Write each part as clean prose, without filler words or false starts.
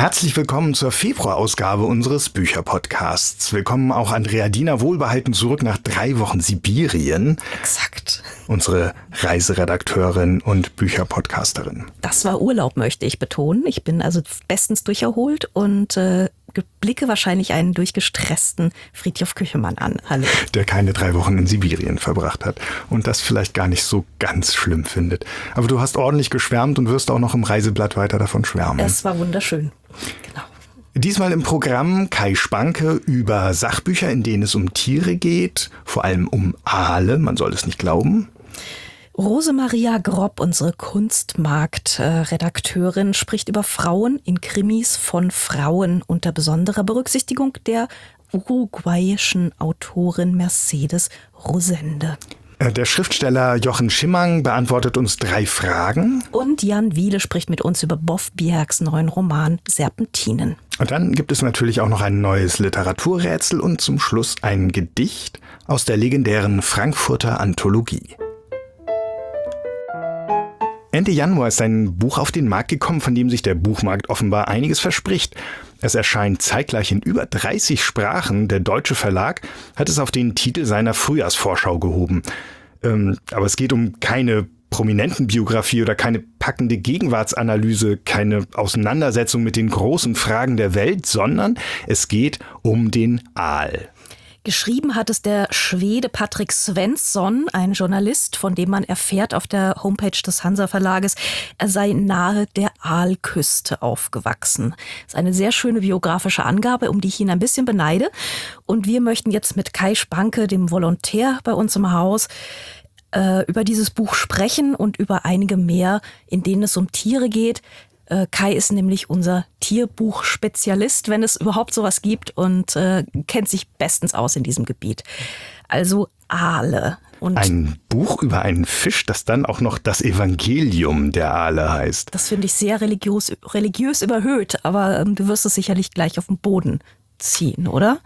Herzlich willkommen zur Februarausgabe unseres Bücherpodcasts. Willkommen auch Andrea Diener, wohlbehalten zurück nach 3 Wochen Sibirien. Exakt. Unsere Reiseredakteurin und Bücherpodcasterin. Das war Urlaub, möchte ich betonen. Ich bin also bestens durcherholt und blicke wahrscheinlich einen durchgestressten Fridtjof Küchemann an. Hallo. Der keine 3 Wochen in Sibirien verbracht hat und das vielleicht gar nicht so ganz schlimm findet. Aber du hast ordentlich geschwärmt und wirst auch noch im Reiseblatt weiter davon schwärmen. Es war wunderschön. Genau. Diesmal im Programm Kai Spanke über Sachbücher, in denen es um Tiere geht, vor allem um Aale, man soll es nicht glauben. Rosemaria Grob, unsere Kunstmarkt-Redakteurin, spricht über Frauen in Krimis von Frauen unter besonderer Berücksichtigung der uruguayischen Autorin Mercedes Rosende. Der Schriftsteller Jochen Schimmang beantwortet uns 3 Fragen. Und Jan Wiele spricht mit uns über Bof Bjergs neuen Roman Serpentinen. Und dann gibt es natürlich auch noch ein neues Literaturrätsel und zum Schluss ein Gedicht aus der legendären Frankfurter Anthologie. Ende Januar ist ein Buch auf den Markt gekommen, von dem sich der Buchmarkt offenbar einiges verspricht. Es erscheint zeitgleich in über 30 Sprachen. Der deutsche Verlag hat es auf den Titel seiner Frühjahrsvorschau gehoben. Aber es geht um keine Prominentenbiografie oder keine packende Gegenwartsanalyse, keine Auseinandersetzung mit den großen Fragen der Welt, sondern es geht um den Aal. Geschrieben hat es der Schwede Patrik Svensson, ein Journalist, von dem man erfährt auf der Homepage des Hansa-Verlages, er sei nahe der Aalküste aufgewachsen. Das ist eine sehr schöne biografische Angabe, um die ich ihn ein bisschen beneide. Und wir möchten jetzt mit Kai Spanke, dem Volontär bei uns im Haus, über dieses Buch sprechen und über einige mehr, in denen es um Tiere geht. Kai ist nämlich unser Tierbuch-Spezialist, wenn es überhaupt sowas gibt, und kennt sich bestens aus in diesem Gebiet. Also Aale. Und ein Buch über einen Fisch, das dann auch noch das Evangelium der Aale heißt. Das finde ich sehr religiös überhöht, aber du wirst es sicherlich gleich auf den Boden ziehen, oder?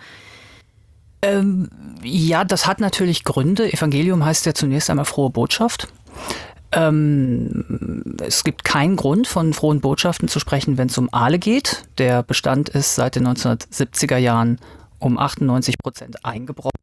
Ja, das hat natürlich Gründe. Evangelium heißt ja zunächst einmal frohe Botschaft. Es gibt keinen Grund, von frohen Botschaften zu sprechen, wenn es um Aale geht. Der Bestand ist seit den 1970er Jahren um 98% eingebrochen.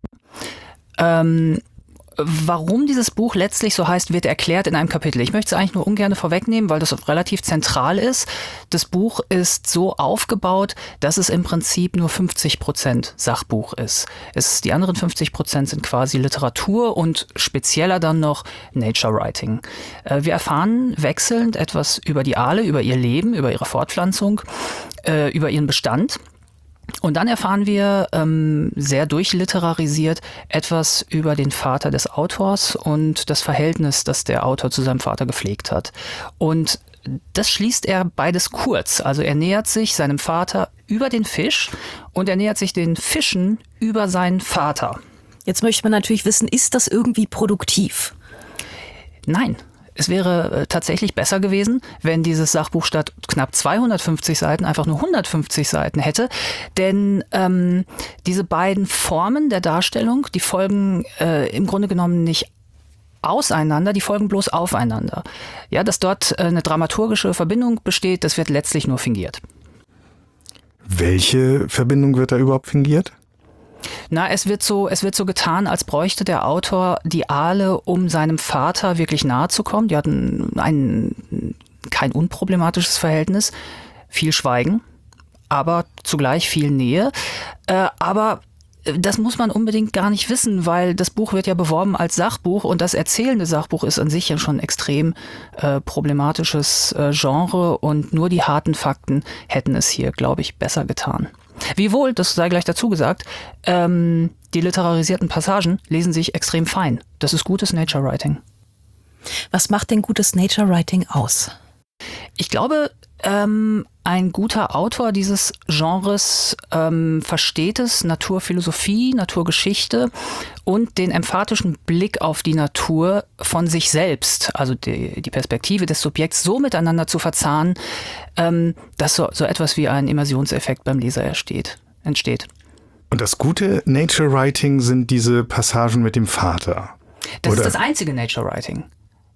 Warum dieses Buch letztlich so heißt, wird erklärt in einem Kapitel. Ich möchte es eigentlich nur ungern vorwegnehmen, weil das relativ zentral ist. Das Buch ist so aufgebaut, dass es im Prinzip nur 50% Sachbuch ist. Die anderen 50% sind quasi Literatur und spezieller dann noch Nature Writing. Wir erfahren wechselnd etwas über die Aale, über ihr Leben, über ihre Fortpflanzung, über ihren Bestand. Und dann erfahren wir sehr durchliterarisiert etwas über den Vater des Autors und das Verhältnis, das der Autor zu seinem Vater gepflegt hat. Und das schließt er beides kurz. Also er nähert sich seinem Vater über den Fisch und er nähert sich den Fischen über seinen Vater. Jetzt möchte man natürlich wissen, ist das irgendwie produktiv? Nein. Es wäre tatsächlich besser gewesen, wenn dieses Sachbuch statt knapp 250 Seiten einfach nur 150 Seiten hätte. Denn diese beiden Formen der Darstellung, die folgen im Grunde genommen nicht auseinander, die folgen bloß aufeinander. Ja, dass dort eine dramaturgische Verbindung besteht, das wird letztlich nur fingiert. Welche Verbindung wird da überhaupt fingiert? Na, es wird so getan, als bräuchte der Autor die Aale, um seinem Vater wirklich nahe zu kommen. Die hatten kein unproblematisches Verhältnis, viel Schweigen, aber zugleich viel Nähe. Aber das muss man unbedingt gar nicht wissen, weil das Buch wird ja beworben als Sachbuch und das erzählende Sachbuch ist an sich ja schon ein extrem problematisches Genre und nur die harten Fakten hätten es hier, glaube ich, besser getan. Wiewohl, das sei gleich dazu gesagt, die literarisierten Passagen lesen sich extrem fein. Das ist gutes Nature Writing. Was macht denn gutes Nature Writing aus? Ich glaube, ein guter Autor dieses Genres versteht es, Naturphilosophie, Naturgeschichte und den emphatischen Blick auf die Natur von sich selbst, also die Perspektive des Subjekts so miteinander zu verzahnen, dass so etwas wie ein Immersionseffekt beim Leser entsteht. Und das gute Nature Writing sind diese Passagen mit dem Vater? Das oder? ist das einzige Nature Writing.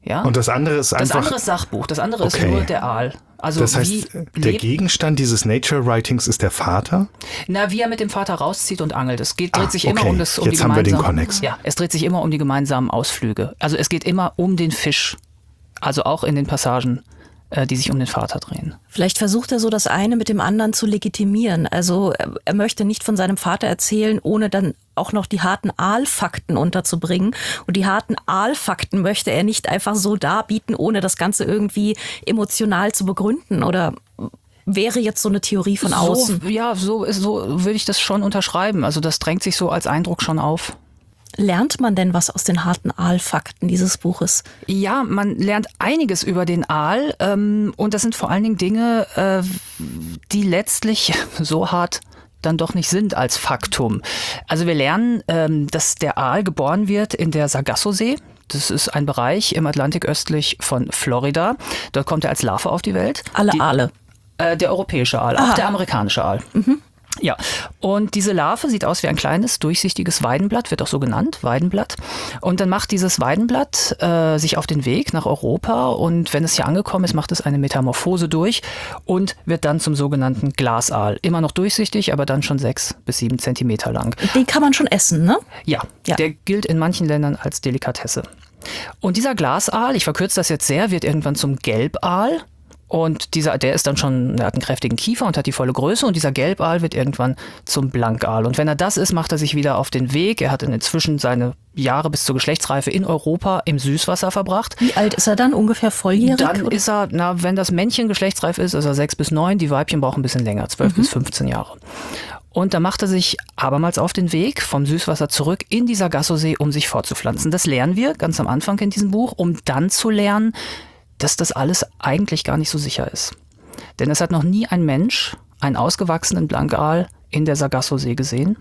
Ja? Und das andere ist einfach... Das andere ist Sachbuch, das andere ist nur der Aal. Also das heißt, der Gegenstand dieses Nature-Writings ist der Vater? Wie er mit dem Vater rauszieht und angelt. Es dreht sich immer um Jetzt haben wir den Konnex. Ja, es dreht sich immer um die gemeinsamen Ausflüge. Also es geht immer um den Fisch. Also auch in den Passagen, die sich um den Vater drehen. Vielleicht versucht er so das eine mit dem anderen zu legitimieren. Also er möchte nicht von seinem Vater erzählen, ohne dann auch noch die harten Aalfakten unterzubringen. Und die harten Aalfakten möchte er nicht einfach so darbieten, ohne das Ganze irgendwie emotional zu begründen. Oder wäre jetzt so eine Theorie von außen? So würde ich das schon unterschreiben. Also das drängt sich so als Eindruck schon auf. Lernt man denn was aus den harten Aalfakten dieses Buches? Ja, man lernt einiges über den Aal und das sind vor allen Dingen Dinge, die letztlich so hart dann doch nicht sind als Faktum. Also wir lernen, dass der Aal geboren wird in der Sargasso-See. Das ist ein Bereich im Atlantik östlich von Florida. Dort kommt er als Larve auf die Welt. Aale? Der europäische Aal, auch der amerikanische Aal. Mhm. Ja, und diese Larve sieht aus wie ein kleines, durchsichtiges Weidenblatt, wird auch so genannt, Weidenblatt. Und dann macht dieses Weidenblatt sich auf den Weg nach Europa und wenn es hier angekommen ist, macht es eine Metamorphose durch und wird dann zum sogenannten Glasaal. Immer noch durchsichtig, aber dann schon 6 bis 7 Zentimeter lang. Den kann man schon essen, ne? Ja, der gilt in manchen Ländern als Delikatesse. Und dieser Glasaal, ich verkürze das jetzt sehr, wird irgendwann zum Gelbaal. Und der ist dann schon, der hat einen kräftigen Kiefer und hat die volle Größe und dieser Gelbaal wird irgendwann zum Blankaal. Und wenn er das ist, macht er sich wieder auf den Weg. Er hat inzwischen seine Jahre bis zur Geschlechtsreife in Europa im Süßwasser verbracht. Wie alt ist er dann? Ungefähr volljährig? Dann ist er, wenn das Männchen geschlechtsreif ist er 6 bis 9, die Weibchen brauchen ein bisschen länger, 12 bis 15 Jahre. Und da macht er sich abermals auf den Weg vom Süßwasser zurück in die Sargasso-See, um sich fortzupflanzen. Das lernen wir ganz am Anfang in diesem Buch, um dann zu lernen, dass das alles eigentlich gar nicht so sicher ist. Denn es hat noch nie ein Mensch einen ausgewachsenen Blankaal in der Sargasso-See gesehen.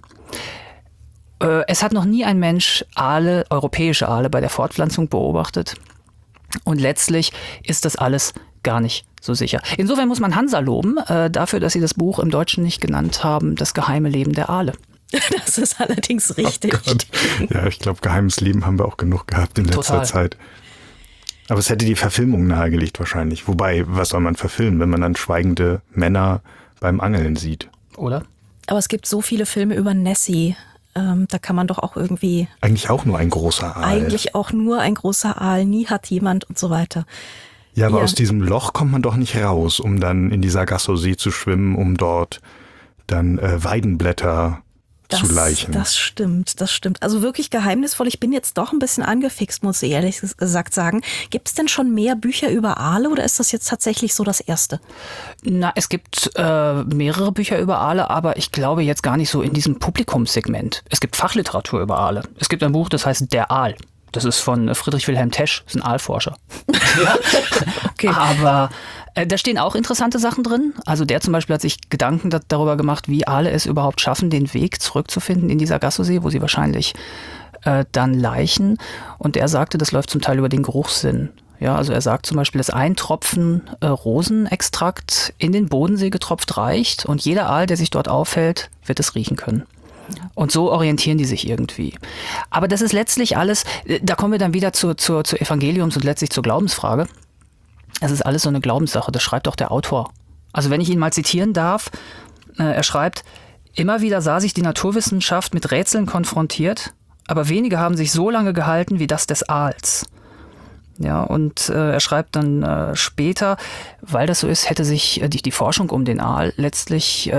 Es hat noch nie ein Mensch europäische Aale bei der Fortpflanzung beobachtet. Und letztlich ist das alles gar nicht so sicher. Insofern muss man Hansa loben, dafür, dass sie das Buch im Deutschen nicht genannt haben, Das geheime Leben der Aale. Das ist allerdings richtig. Oh Gott. Ja, ich glaube, geheimes Leben haben wir auch genug gehabt in letzter Zeit. Aber es hätte die Verfilmung nahegelegt wahrscheinlich. Wobei, was soll man verfilmen, wenn man dann schweigende Männer beim Angeln sieht? Oder? Aber es gibt so viele Filme über Nessie. Da kann man doch auch irgendwie... Eigentlich auch nur ein großer Aal. Eigentlich auch nur ein großer Aal. Nie hat jemand und so weiter. Ja, aber aus diesem Loch kommt man doch nicht raus, um dann in die Sargasso-See zu schwimmen, um dort dann Weidenblätter zu leichen. Das stimmt. Also wirklich geheimnisvoll. Ich bin jetzt doch ein bisschen angefixt, muss ich ehrlich gesagt sagen. Gibt es denn schon mehr Bücher über Aale oder ist das jetzt tatsächlich so das erste? Es gibt mehrere Bücher über Aale, aber ich glaube jetzt gar nicht so in diesem Publikumssegment. Es gibt Fachliteratur über Aale. Es gibt ein Buch, das heißt Der Aal. Das ist von Friedrich Wilhelm Tesch, das ist ein Aalforscher. Ja. Okay. Aber da stehen auch interessante Sachen drin. Also der zum Beispiel hat sich Gedanken darüber gemacht, wie Aale es überhaupt schaffen, den Weg zurückzufinden in die Sargasso-See, wo sie wahrscheinlich dann laichen. Und er sagte, das läuft zum Teil über den Geruchssinn. Ja, also er sagt zum Beispiel, dass ein Tropfen Rosenextrakt in den Bodensee getropft reicht und jeder Aal, der sich dort aufhält, wird es riechen können. Und so orientieren die sich irgendwie. Aber das ist letztlich alles, da kommen wir dann wieder zur Evangeliums- und letztlich zur Glaubensfrage. Das ist alles so eine Glaubenssache, das schreibt auch der Autor. Also wenn ich ihn mal zitieren darf, er schreibt, immer wieder sah sich die Naturwissenschaft mit Rätseln konfrontiert, aber wenige haben sich so lange gehalten wie das des Aals. Ja, und er schreibt dann später, weil das so ist, hätte sich die Forschung um den Aal letztlich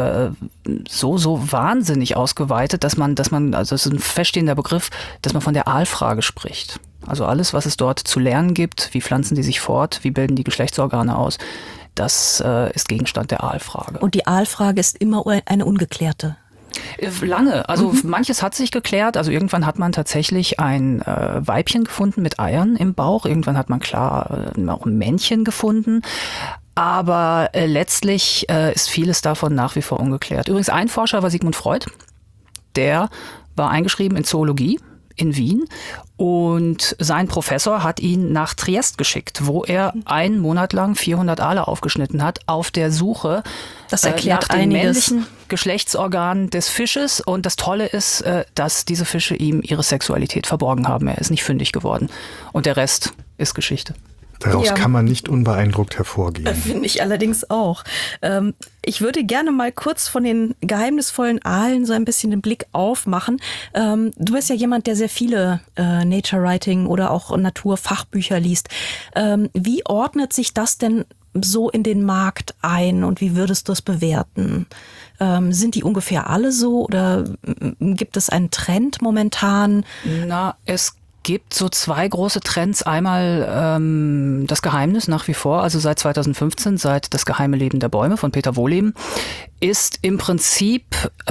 so wahnsinnig ausgeweitet, dass man, also es ist ein feststehender Begriff, dass man von der Aalfrage spricht. Also alles, was es dort zu lernen gibt, wie pflanzen die sich fort, wie bilden die Geschlechtsorgane aus, das ist Gegenstand der Aalfrage. Und die Aalfrage ist immer eine ungeklärte? Lange. Also manches hat sich geklärt. Also irgendwann hat man tatsächlich ein Weibchen gefunden mit Eiern im Bauch. Irgendwann hat man klar auch ein Männchen gefunden. Aber letztlich ist vieles davon nach wie vor ungeklärt. Übrigens ein Forscher war Sigmund Freud. Der war eingeschrieben in Zoologie in Wien und sein Professor hat ihn nach Triest geschickt, wo er einen Monat lang 400 Aale aufgeschnitten hat, auf der Suche das erklärt nach dem einiges. männlichen Geschlechtsorgan des Fisches. Und das Tolle ist, dass diese Fische ihm ihre Sexualität verborgen haben. Er ist nicht fündig geworden. Und der Rest ist Geschichte. Daraus kann man nicht unbeeindruckt hervorgehen. Finde ich allerdings auch. Ich würde gerne mal kurz von den geheimnisvollen Aalen so ein bisschen den Blick aufmachen. Du bist ja jemand, der sehr viele Nature Writing oder auch Naturfachbücher liest. Wie ordnet sich das denn so in den Markt ein und wie würdest du es bewerten? Sind die ungefähr alle so oder gibt es einen Trend momentan? Na, es gibt so zwei große Trends. Einmal das Geheimnis nach wie vor, also seit 2015, seit Das geheime Leben der Bäume von Peter Wohlleben, ist im Prinzip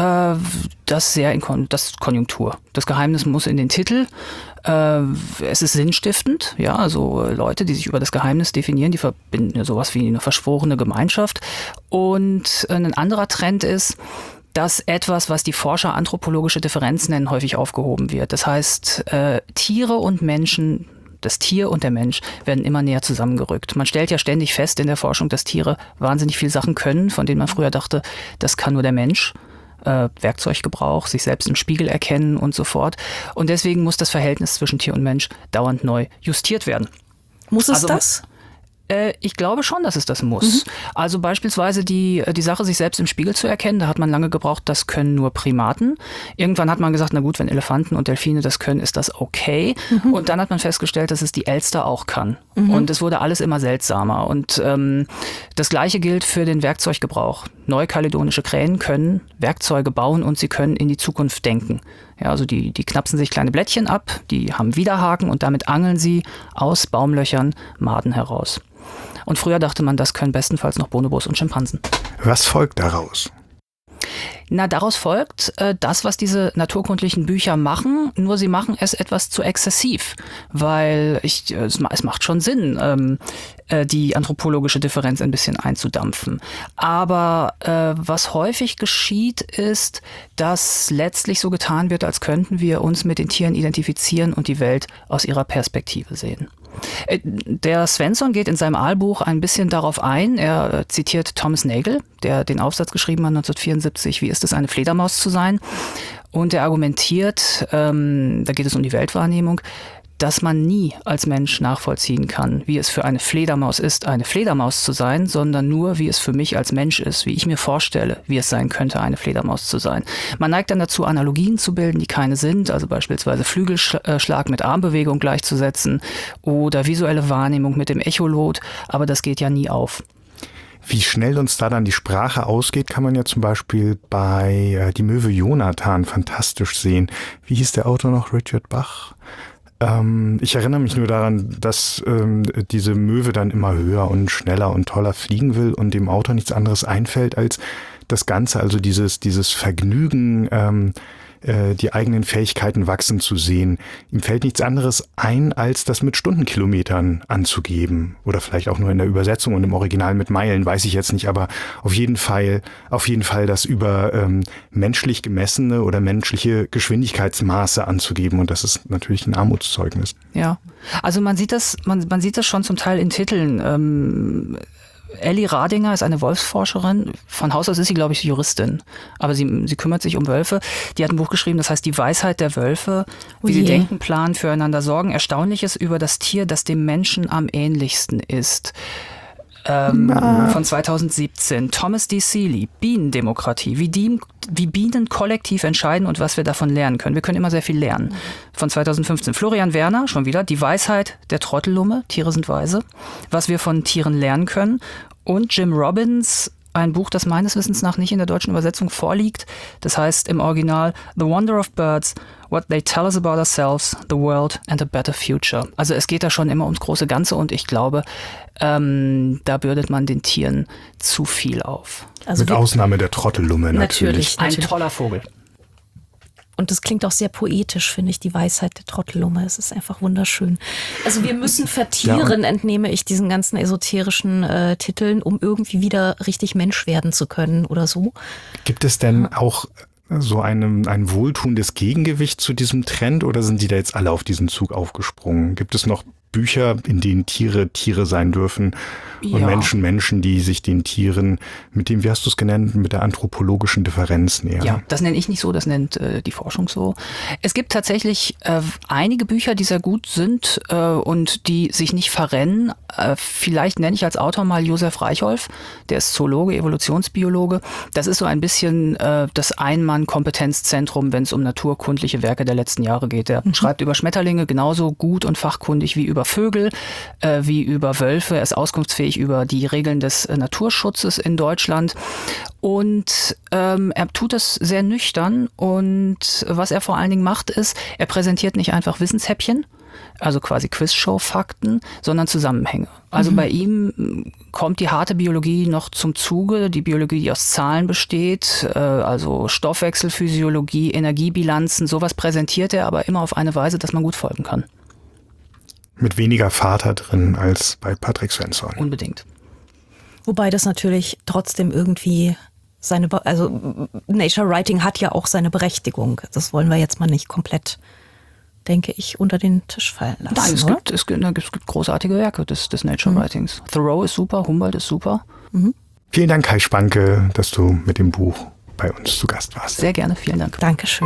das Konjunktur. Das Geheimnis muss in den Titel. Es ist sinnstiftend, ja, also Leute, die sich über das Geheimnis definieren, die verbinden ja sowas wie eine verschworene Gemeinschaft. Und ein anderer Trend ist, dass etwas, was die Forscher anthropologische Differenz nennen, häufig aufgehoben wird. Das heißt, Tiere und Menschen, das Tier und der Mensch werden immer näher zusammengerückt. Man stellt ja ständig fest in der Forschung, dass Tiere wahnsinnig viel Sachen können, von denen man früher dachte, das kann nur der Mensch. Werkzeuggebrauch, sich selbst im Spiegel erkennen und so fort. Und deswegen muss das Verhältnis zwischen Tier und Mensch dauernd neu justiert werden. Muss es das? Ich glaube schon, dass es das muss. Also beispielsweise die Sache, sich selbst im Spiegel zu erkennen, da hat man lange gebraucht, das können nur Primaten. Irgendwann hat man gesagt, na gut, wenn Elefanten und Delfine das können, ist das okay. Und dann hat man festgestellt, dass es die Elster auch kann. Und es wurde alles immer seltsamer. Und das Gleiche gilt für den Werkzeuggebrauch. Neukaledonische Krähen können Werkzeuge bauen und sie können in die Zukunft denken. Ja, also die knapsen sich kleine Blättchen ab, die haben Widerhaken und damit angeln sie aus Baumlöchern Maden heraus. Und früher dachte man, das können bestenfalls noch Bonobos und Schimpansen. Was folgt daraus? Na, daraus folgt das, was diese naturkundlichen Bücher machen, nur sie machen es etwas zu exzessiv, weil es macht schon Sinn, die anthropologische Differenz ein bisschen einzudampfen. Aber was häufig geschieht, ist, dass letztlich so getan wird, als könnten wir uns mit den Tieren identifizieren und die Welt aus ihrer Perspektive sehen. Der Svensson geht in seinem Aalbuch ein bisschen darauf ein. Er zitiert Thomas Nagel, der den Aufsatz geschrieben hat 1974, wie ist es, eine Fledermaus zu sein? Und er argumentiert, da geht es um die Weltwahrnehmung, dass man nie als Mensch nachvollziehen kann, wie es für eine Fledermaus ist, eine Fledermaus zu sein, sondern nur, wie es für mich als Mensch ist, wie ich mir vorstelle, wie es sein könnte, eine Fledermaus zu sein. Man neigt dann dazu, Analogien zu bilden, die keine sind, also beispielsweise Flügelschlag mit Armbewegung gleichzusetzen oder visuelle Wahrnehmung mit dem Echolot, aber das geht ja nie auf. Wie schnell uns da dann die Sprache ausgeht, kann man ja zum Beispiel bei Die Möwe Jonathan fantastisch sehen. Wie hieß der Autor noch? Richard Bach? Ich erinnere mich nur daran, dass diese Möwe dann immer höher und schneller und toller fliegen will und dem Autor nichts anderes einfällt als das Ganze, also dieses Vergnügen, die eigenen Fähigkeiten wachsen zu sehen. Ihm fällt nichts anderes ein, als das mit Stundenkilometern anzugeben. Oder vielleicht auch nur in der Übersetzung und im Original mit Meilen, weiß ich jetzt nicht. Aber auf jeden Fall das über menschlich gemessene oder menschliche Geschwindigkeitsmaße anzugeben. Und das ist natürlich ein Armutszeugnis. Ja, also man sieht das schon zum Teil in Titeln. Elli Radinger ist eine Wolfsforscherin. Von Haus aus ist sie, glaube ich, Juristin. Aber sie kümmert sich um Wölfe. Die hat ein Buch geschrieben, das heißt Die Weisheit der Wölfe. Wie sie denken, planen, füreinander sorgen. Erstaunliches über das Tier, das dem Menschen am ähnlichsten ist. Von 2017. Thomas D. Seeley, Bienendemokratie, wie Bienen kollektiv entscheiden und was wir davon lernen können. Wir können immer sehr viel lernen. Von 2015. Florian Werner, schon wieder, Die Weisheit der Trottellumme, Tiere sind weise, was wir von Tieren lernen können. Und Jim Robbins, ein Buch, das meines Wissens nach nicht in der deutschen Übersetzung vorliegt. Das heißt im Original The Wonder of Birds, What They Tell Us About Ourselves, The World and a Better Future. Also es geht da schon immer ums große Ganze und ich glaube, da bürdet man den Tieren zu viel auf. Also mit Ausnahme der Trottellumme natürlich. Ein toller Vogel. Und das klingt auch sehr poetisch, finde ich, die Weisheit der Trottellumme. Es ist einfach wunderschön. Also wir müssen vertieren, entnehme ich diesen ganzen esoterischen Titeln, um irgendwie wieder richtig Mensch werden zu können oder so. Gibt es denn auch so ein wohltuendes Gegengewicht zu diesem Trend oder sind die da jetzt alle auf diesen Zug aufgesprungen? Gibt es noch Bücher, in denen Tiere sein dürfen und Menschen, die sich den Tieren mit dem, wie hast du es genannt, mit der anthropologischen Differenz nähern. Ja, das nenne ich nicht so, das nennt die Forschung so. Es gibt tatsächlich einige Bücher, die sehr gut sind und die sich nicht verrennen. Vielleicht nenne ich als Autor mal Josef Reichholf, der ist Zoologe, Evolutionsbiologe. Das ist so ein bisschen das Ein-Mann-Kompetenzzentrum, wenn es um naturkundliche Werke der letzten Jahre geht. Der schreibt über Schmetterlinge genauso gut und fachkundig wie über Vögel, wie über Wölfe. Er ist auskunftsfähig über die Regeln des Naturschutzes in Deutschland. Und er tut das sehr nüchtern. Und was er vor allen Dingen macht, ist, er präsentiert nicht einfach Wissenshäppchen, also quasi Quizshow-Fakten, sondern Zusammenhänge. Also bei ihm kommt die harte Biologie noch zum Zuge, die Biologie, die aus Zahlen besteht, also Stoffwechselphysiologie, Energiebilanzen, sowas präsentiert er, aber immer auf eine Weise, dass man gut folgen kann. Mit weniger Vater drin als bei Patrick Svensson. Unbedingt. Wobei das natürlich trotzdem irgendwie also Nature Writing hat ja auch seine Berechtigung. Das wollen wir jetzt mal nicht komplett, denke ich, unter den Tisch fallen lassen. Nein, es gibt großartige Werke des Nature Writings. Thoreau ist super, Humboldt ist super. Vielen Dank, Kai Spanke, dass du mit dem Buch bei uns zu Gast warst. Sehr gerne, vielen Dank. Dankeschön.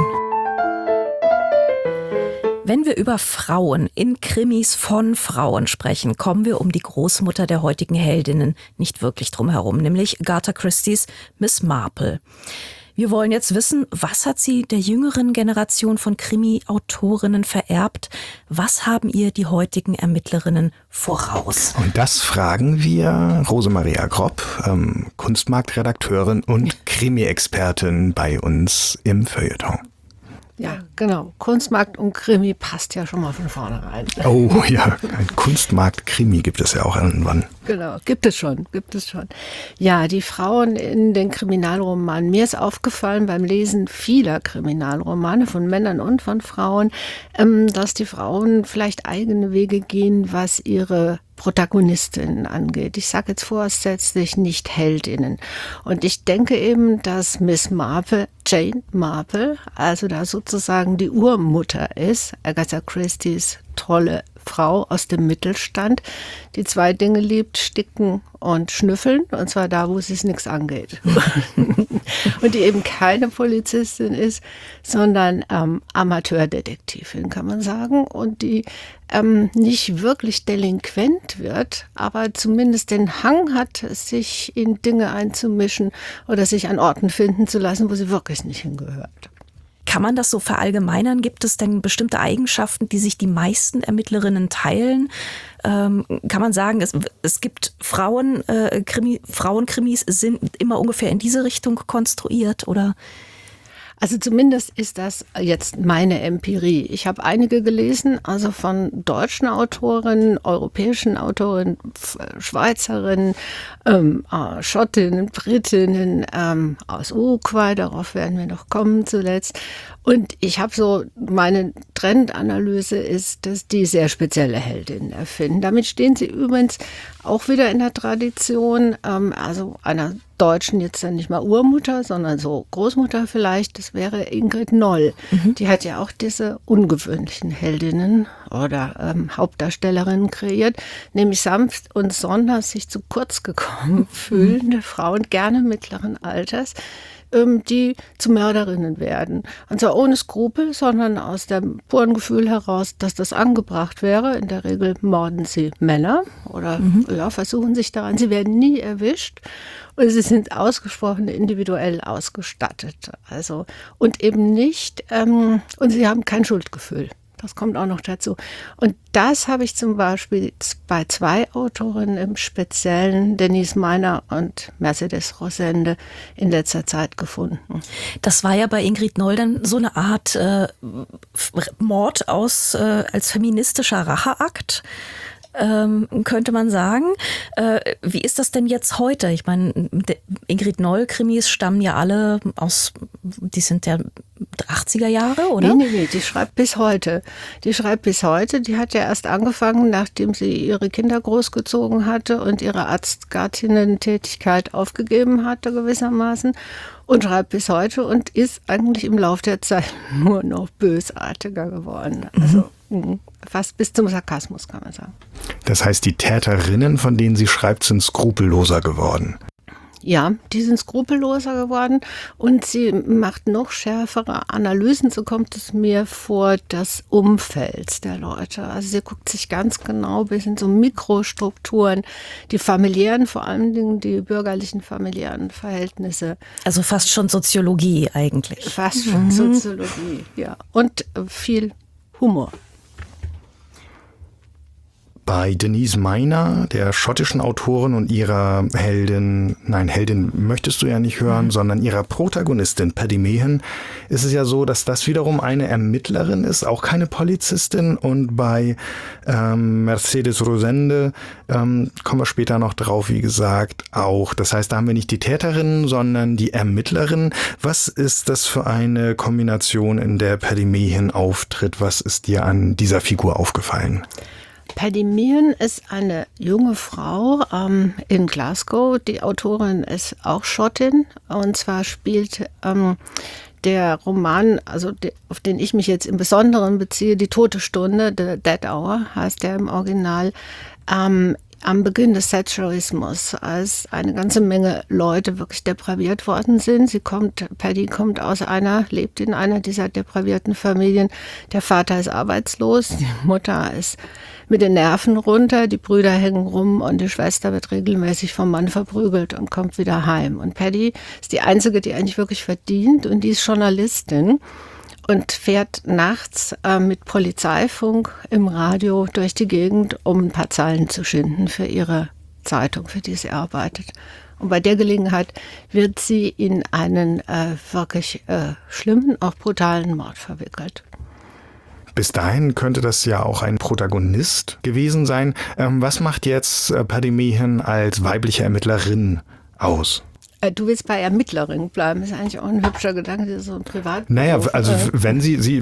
Wenn wir über Frauen in Krimis von Frauen sprechen, kommen wir um die Großmutter der heutigen Heldinnen nicht wirklich drum herum, nämlich Agatha Christies Miss Marple. Wir wollen jetzt wissen, was hat sie der jüngeren Generation von Krimi-Autorinnen vererbt? Was haben ihr die heutigen Ermittlerinnen voraus? Und das fragen wir Rosemaria Gropp, Kunstmarktredakteurin und Krimi-Expertin bei uns im Feuilleton. Ja, genau. Kunstmarkt und Krimi passt ja schon mal von vornherein. Oh ja, ein Kunstmarkt-Krimi gibt es ja auch irgendwann. Genau, gibt es schon. Ja, die Frauen in den Kriminalromanen. Mir ist aufgefallen beim Lesen vieler Kriminalromane von Männern und von Frauen, dass die Frauen vielleicht eigene Wege gehen, was ihre Protagonistinnen angeht. Ich sage jetzt vorsätzlich nicht Heldinnen. Und ich denke eben, dass Miss Marple, Jane Marple, also da sozusagen die Urmutter ist, Agatha Christies tolle Frau aus dem Mittelstand, die zwei Dinge liebt, sticken und schnüffeln, und zwar da, wo es nichts angeht. Und die eben keine Polizistin ist, sondern Amateurdetektivin, kann man sagen, und die nicht wirklich delinquent wird, aber zumindest den Hang hat, sich in Dinge einzumischen oder sich an Orten finden zu lassen, wo sie wirklich nicht hingehört. Kann man das so verallgemeinern? Gibt es denn bestimmte Eigenschaften, die sich die meisten Ermittlerinnen teilen? Kann man sagen, es gibt Frauenkrimis sind immer ungefähr in diese Richtung konstruiert, oder? Also zumindest ist das jetzt meine Empirie. Ich habe einige gelesen, also von deutschen Autorinnen, europäischen Autorinnen, Schweizerinnen, Schottinnen, Britinnen, aus Uruguay, darauf werden wir noch kommen zuletzt. Und ich habe so, meine Trendanalyse ist, dass die sehr spezielle Heldinnen erfinden. Damit stehen sie übrigens auch wieder in der Tradition, also einer Deutschen jetzt dann nicht mal Urmutter, sondern so Großmutter vielleicht, das wäre Ingrid Noll. Die hat ja auch diese ungewöhnlichen Heldinnen oder Hauptdarstellerinnen kreiert, nämlich sanft und sonders sich zu kurz gekommen fühlende Frauen, gerne mittleren Alters, die zu Mörderinnen werden. Und zwar ohne Skrupel, sondern aus dem puren Gefühl heraus, dass das angebracht wäre. In der Regel morden sie Männer oder versuchen sich daran. Sie werden nie erwischt und sie sind ausgesprochen individuell ausgestattet. Also, und eben nicht, und sie haben kein Schuldgefühl. Das kommt auch noch dazu. Und das habe ich zum Beispiel bei zwei Autorinnen im Speziellen, Denise Meiner und Mercedes Rosende, in letzter Zeit gefunden. Das war ja bei Ingrid Noll dann so eine Art Mord als feministischer Racheakt. Könnte man sagen. Wie ist das denn jetzt heute? Ich meine, Ingrid Noll-Krimis stammen ja alle die sind ja 80er Jahre, oder? Nee, die schreibt bis heute. Die hat ja erst angefangen, nachdem sie ihre Kinder großgezogen hatte und ihre Arztgattinnen-Tätigkeit aufgegeben hatte gewissermaßen. Und schreibt bis heute und ist eigentlich im Laufe der Zeit nur noch bösartiger geworden. Also Fast bis zum Sarkasmus, kann man sagen. Das heißt, die Täterinnen, von denen sie schreibt, sind skrupelloser geworden. Ja, die sind skrupelloser geworden und sie macht noch schärfere Analysen, so kommt es mir vor, des Umfelds der Leute. Also sie guckt sich ganz genau bis in so Mikrostrukturen, die familiären, vor allen Dingen die bürgerlichen familiären Verhältnisse. Also fast schon Soziologie eigentlich. Fast schon Soziologie, ja. Und viel Humor. Bei Denise Miner, der schottischen Autorin und ihrer Heldin möchtest du ja nicht hören, sondern ihrer Protagonistin Paddy Meehan, ist es ja so, dass das wiederum eine Ermittlerin ist, auch keine Polizistin. Und bei Mercedes Rosende kommen wir später noch drauf, wie gesagt, auch. Das heißt, da haben wir nicht die Täterin, sondern die Ermittlerin. Was ist das für eine Kombination, in der Paddy Meehan auftritt? Was ist dir an dieser Figur aufgefallen? Paddy Meehan ist eine junge Frau in Glasgow. Die Autorin ist auch Schottin. Und zwar spielt der Roman, auf den ich mich jetzt im Besonderen beziehe, Die tote Stunde, The Dead Hour, heißt der im Original, am Beginn des Thatcherismus, als eine ganze Menge Leute wirklich depraviert worden sind. Paddy lebt in einer dieser depravierten Familien. Der Vater ist arbeitslos, die Mutter ist mit den Nerven runter, die Brüder hängen rum und die Schwester wird regelmäßig vom Mann verprügelt und kommt wieder heim. Und Paddy ist die Einzige, die eigentlich wirklich verdient, und die ist Journalistin und fährt nachts mit Polizeifunk im Radio durch die Gegend, um ein paar Zeilen zu schinden für ihre Zeitung, für die sie arbeitet. Und bei der Gelegenheit wird sie in einen wirklich schlimmen, auch brutalen Mord verwickelt. Bis dahin könnte das ja auch ein Protagonist gewesen sein. Was macht jetzt Paddy Meehan als weibliche Ermittlerin aus? Du willst bei Ermittlerin bleiben, ist eigentlich auch ein hübscher Gedanke, so ein Privat. Naja, also wenn sie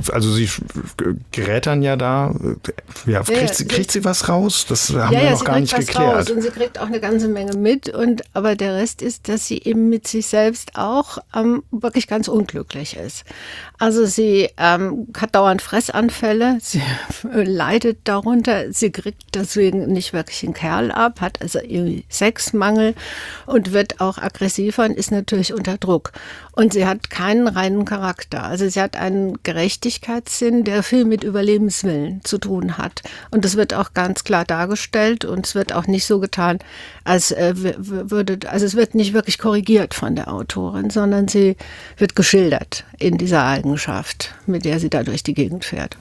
gerät dann ja da, kriegt sie was raus? Das haben wir noch gar nicht geklärt. Raus und sie kriegt auch eine ganze Menge mit, aber der Rest ist, dass sie eben mit sich selbst auch wirklich ganz unglücklich ist. Also sie hat dauernd Fressanfälle, sie leidet darunter, sie kriegt deswegen nicht wirklich einen Kerl ab, hat also irgendwie Sexmangel und wird auch aggressiv und ist natürlich unter Druck. Und sie hat keinen reinen Charakter. Also sie hat einen Gerechtigkeitssinn, der viel mit Überlebenswillen zu tun hat. Und das wird auch ganz klar dargestellt und es wird auch nicht so getan, es wird nicht wirklich korrigiert von der Autorin, sondern sie wird geschildert in dieser Eigenschaft, mit der sie da durch die Gegend fährt.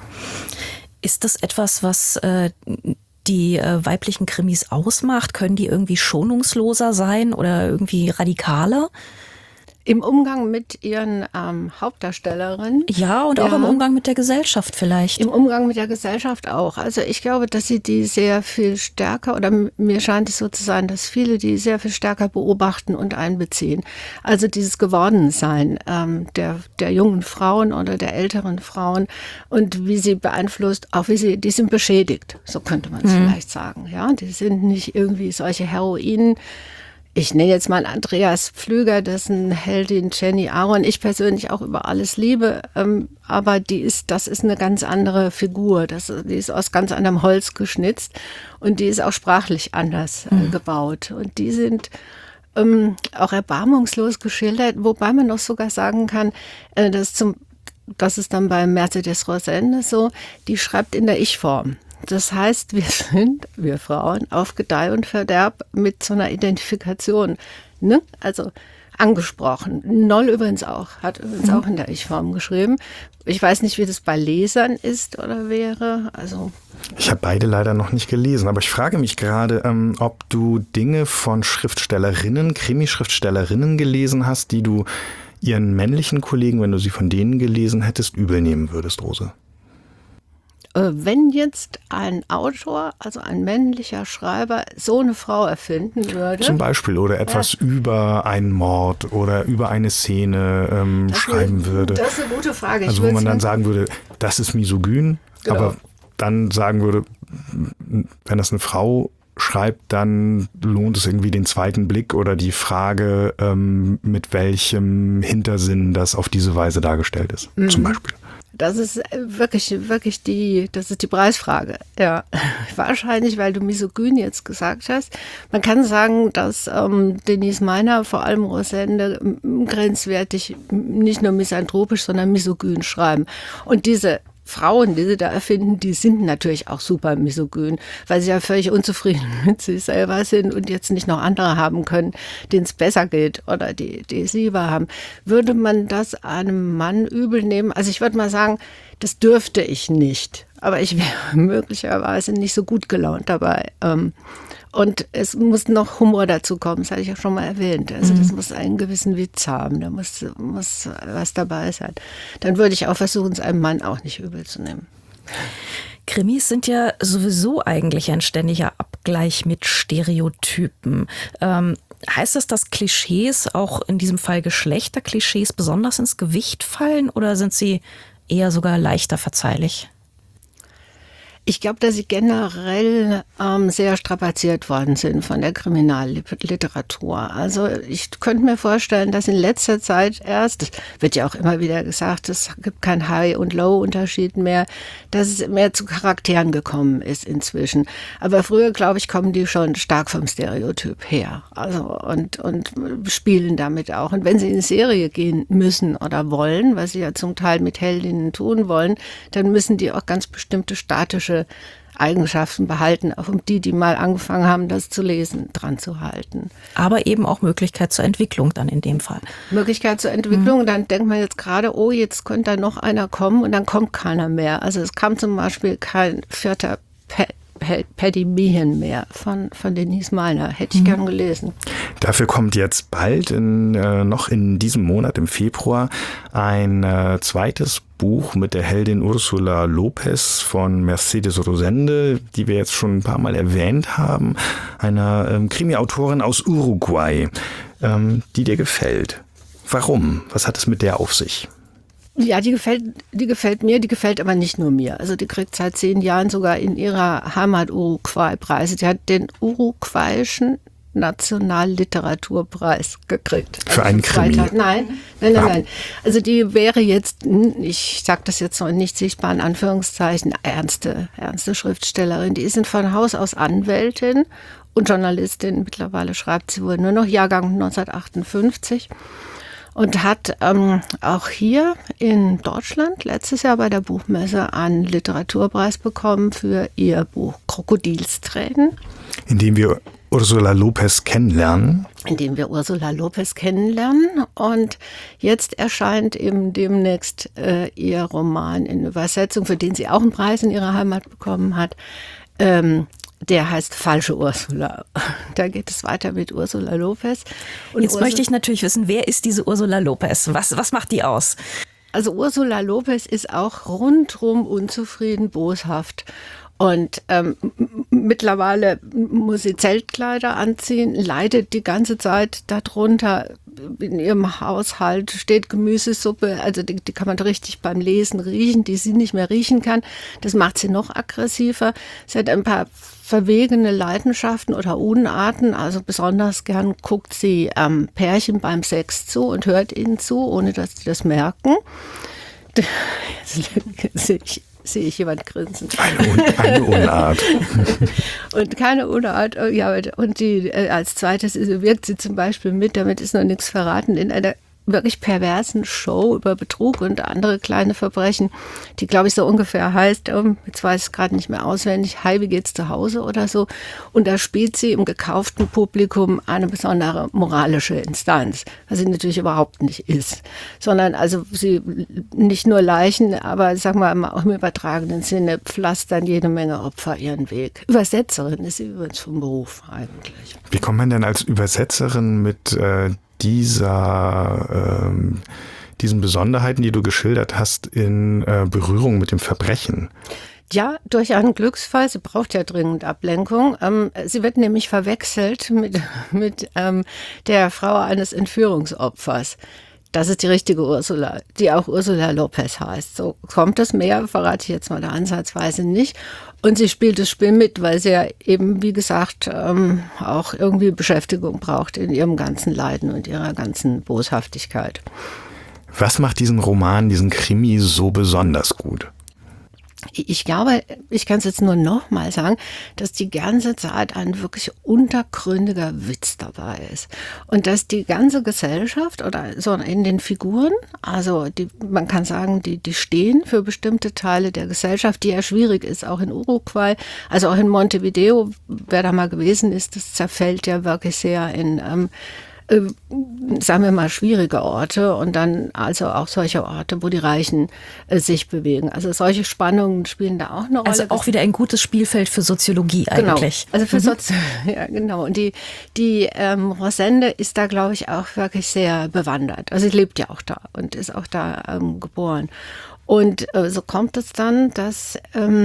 Ist das etwas, was die weiblichen Krimis ausmacht? Können die irgendwie schonungsloser sein oder irgendwie radikaler? Im Umgang mit ihren Hauptdarstellerinnen. Ja, und auch im Umgang mit der Gesellschaft vielleicht. Im Umgang mit der Gesellschaft auch. Also ich glaube, dass sie die sehr viel stärker, oder mir scheint es so zu sein, dass viele die sehr viel stärker beobachten und einbeziehen. Also dieses Gewordensein der jungen Frauen oder der älteren Frauen und wie sie beeinflusst, auch die sind beschädigt, so könnte man es vielleicht sagen. Ja, die sind nicht irgendwie solche Heroinen. Ich nenne jetzt mal Andreas Pflüger, dessen Heldin Jenny Aron ich persönlich auch über alles liebe, aber das ist eine ganz andere Figur, die ist aus ganz anderem Holz geschnitzt und die ist auch sprachlich anders gebaut und die sind auch erbarmungslos geschildert, wobei man noch sogar sagen kann, das ist dann bei Mercedes Rosende so, die schreibt in der Ich-Form. Das heißt, wir Frauen, auf Gedeih und Verderb mit so einer Identifikation, ne? Also angesprochen. Noll hat übrigens auch in der Ich-Form geschrieben. Ich weiß nicht, wie das bei Lesern ist oder wäre. Also ich habe beide leider noch nicht gelesen, aber ich frage mich gerade, ob du Dinge von Schriftstellerinnen, Krimischriftstellerinnen gelesen hast, die du ihren männlichen Kollegen, wenn du sie von denen gelesen hättest, übel nehmen würdest, Rose. Wenn jetzt ein Autor, also ein männlicher Schreiber, so eine Frau erfinden würde. Zum Beispiel, oder etwas über einen Mord oder über eine Szene schreiben würde. Das ist eine gute Frage. Also wo man dann sagen würde, das ist misogyn, genau. Aber dann sagen würde, wenn das eine Frau schreibt, dann lohnt es irgendwie den zweiten Blick oder die Frage, mit welchem Hintersinn das auf diese Weise dargestellt ist, zum Beispiel. Das ist wirklich das ist die Preisfrage. Ja, wahrscheinlich, weil du misogyn jetzt gesagt hast. Man kann sagen, dass Denise Meiner, vor allem Rosende, grenzwertig nicht nur misanthropisch, sondern misogyn schreiben. Und diese Frauen, die sie da erfinden, die sind natürlich auch super misogyn, weil sie ja völlig unzufrieden mit sich selber sind und jetzt nicht noch andere haben können, denen es besser geht oder die es lieber haben. Würde man das einem Mann übel nehmen? Also ich würde mal sagen, das dürfte ich nicht, aber ich wäre möglicherweise nicht so gut gelaunt dabei. Und es muss noch Humor dazu kommen, das hatte ich ja schon mal erwähnt. Also das muss einen gewissen Witz haben, da muss was dabei sein. Dann würde ich auch versuchen, es einem Mann auch nicht übel zu nehmen. Krimis sind ja sowieso eigentlich ein ständiger Abgleich mit Stereotypen. Heißt das, dass Klischees, auch in diesem Fall Geschlechterklischees, besonders ins Gewicht fallen oder sind sie eher sogar leichter verzeihlich? Ich glaube, dass sie generell sehr strapaziert worden sind von der Kriminalliteratur. Also ich könnte mir vorstellen, dass in letzter Zeit erst, wird ja auch immer wieder gesagt, es gibt keinen High- und Low-Unterschied mehr, dass es mehr zu Charakteren gekommen ist inzwischen. Aber früher, glaube ich, kommen die schon stark vom Stereotyp her. Also und spielen damit auch. Und wenn sie in eine Serie gehen müssen oder wollen, was sie ja zum Teil mit Heldinnen tun wollen, dann müssen die auch ganz bestimmte statische Eigenschaften behalten, auch um die mal angefangen haben, das zu lesen, dran zu halten. Aber eben auch Möglichkeit zur Entwicklung dann in dem Fall. Möglichkeit zur Entwicklung, dann denkt man jetzt gerade, oh, jetzt könnte da noch einer kommen und dann kommt keiner mehr. Also es kam zum Beispiel kein vierter Paddy Meehan mehr von Denise Meiner. Hätte ich gern gelesen. Dafür kommt jetzt bald noch in diesem Monat, im Februar, ein zweites Buch mit der Heldin Ursula Lopez von Mercedes Rosende, die wir jetzt schon ein paar Mal erwähnt haben, einer Krimi-Autorin aus Uruguay, die dir gefällt. Warum? Was hat es mit der auf sich? Ja, die gefällt mir, die gefällt aber nicht nur mir. Also die kriegt seit 10 Jahren sogar in ihrer Heimat Uruguay Preise. Die hat den uruguayischen Nationalliteraturpreis gekriegt. Für einen Krimi? Nein. Also die wäre jetzt, ich sage das jetzt noch nicht sichtbar in Anführungszeichen, ernste Schriftstellerin. Die ist von Haus aus Anwältin und Journalistin. Mittlerweile schreibt sie wohl nur noch Jahrgang 1958. Und hat auch hier in Deutschland letztes Jahr bei der Buchmesse einen Literaturpreis bekommen für ihr Buch Krokodilstränen. In dem wir Ursula Lopez kennenlernen. Und jetzt erscheint eben demnächst ihr Roman in Übersetzung, für den sie auch einen Preis in ihrer Heimat bekommen hat. Der heißt Falsche Ursula. Da geht es weiter mit Ursula Lopez. Und jetzt möchte ich natürlich wissen, wer ist diese Ursula Lopez? Was macht die aus? Also Ursula Lopez ist auch rundrum unzufrieden, boshaft. Und mittlerweile muss sie Zeltkleider anziehen, leidet die ganze Zeit darunter. In ihrem Haushalt steht Gemüsesuppe, also die kann man richtig beim Lesen riechen, die sie nicht mehr riechen kann. Das macht sie noch aggressiver. Sie hat ein paar verwegene Leidenschaften oder Unarten. Also besonders gern guckt sie Pärchen beim Sex zu und hört ihnen zu, ohne dass sie das merken. Sehe ich jemand grinsen. Eine Unart. Und keine Unart. Ja, und als zweites wirkt sie zum Beispiel mit, damit ist noch nichts verraten, in einer wirklich perversen Show über Betrug und andere kleine Verbrechen, die, glaube ich, so ungefähr heißt, jetzt weiß ich gerade nicht mehr auswendig, Hi, wie geht's zu Hause oder so. Und da spielt sie im gekauften Publikum eine besondere moralische Instanz, was sie natürlich überhaupt nicht ist. Sondern also sie nicht nur Leichen, aber sagen wir mal auch im übertragenen Sinne pflastern jede Menge Opfer ihren Weg. Übersetzerin ist sie übrigens vom Beruf eigentlich. Wie kommt man denn als Übersetzerin mit diesen Besonderheiten, die du geschildert hast, in Berührung mit dem Verbrechen? Ja, durch einen Glücksfall. Sie braucht ja dringend Ablenkung. Sie wird nämlich verwechselt mit der Frau eines Entführungsopfers. Das ist die richtige Ursula, die auch Ursula Lopez heißt. So kommt es, mehr verrate ich jetzt mal da ansatzweise nicht. Und sie spielt das Spiel mit, weil sie ja eben, wie gesagt, auch irgendwie Beschäftigung braucht in ihrem ganzen Leiden und ihrer ganzen Boshaftigkeit. Was macht diesen Roman, diesen Krimi so besonders gut? Ich glaube, ich kann es jetzt nur noch mal sagen, dass die ganze Zeit ein wirklich untergründiger Witz dabei ist. Und dass die ganze Gesellschaft oder so in den Figuren, also man kann sagen, die stehen für bestimmte Teile der Gesellschaft, die ja schwierig ist, auch in Uruguay, also auch in Montevideo, wer da mal gewesen ist, das zerfällt ja wirklich sehr in sagen wir mal, schwierige Orte und dann also auch solche Orte, wo die Reichen sich bewegen. Also solche Spannungen spielen da auch eine Rolle. Also auch wieder ein gutes Spielfeld für Soziologie eigentlich. Genau, also für ja, genau. Und die Rosende ist da, glaube ich, auch wirklich sehr bewandert. Also sie lebt ja auch da und ist auch da geboren. Und so kommt es dann, dass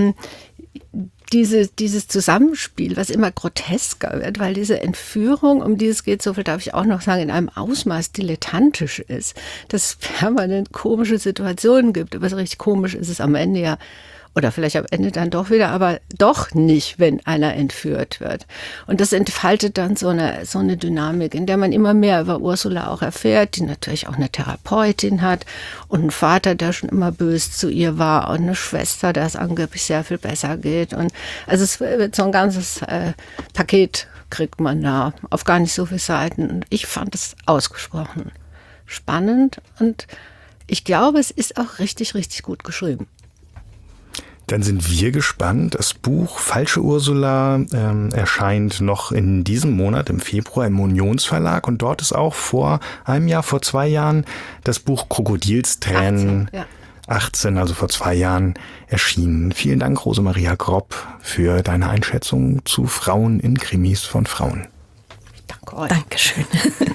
dieses Zusammenspiel, was immer grotesker wird, weil diese Entführung, um die es geht, so viel darf ich auch noch sagen, in einem Ausmaß dilettantisch ist, dass es permanent komische Situationen gibt. Aber so richtig komisch ist es am Ende ja, oder vielleicht am Ende dann doch wieder, aber doch nicht, wenn einer entführt wird. Und das entfaltet dann so eine Dynamik, in der man immer mehr über Ursula auch erfährt, die natürlich auch eine Therapeutin hat und einen Vater, der schon immer böse zu ihr war und eine Schwester, der es angeblich sehr viel besser geht. Und also es wird so ein ganzes Paket kriegt man da auf gar nicht so viele Seiten. Und ich fand es ausgesprochen spannend und ich glaube, es ist auch richtig, richtig gut geschrieben. Dann sind wir gespannt. Das Buch Falsche Ursula erscheint noch in diesem Monat, im Februar, im Unionsverlag. Und dort ist auch vor 2 Jahren, das Buch Krokodilstränen 18, also vor 2 Jahren, erschienen. Vielen Dank, Rosemaria Gropp, für deine Einschätzung zu Frauen in Krimis von Frauen. Ich danke euch. Dankeschön.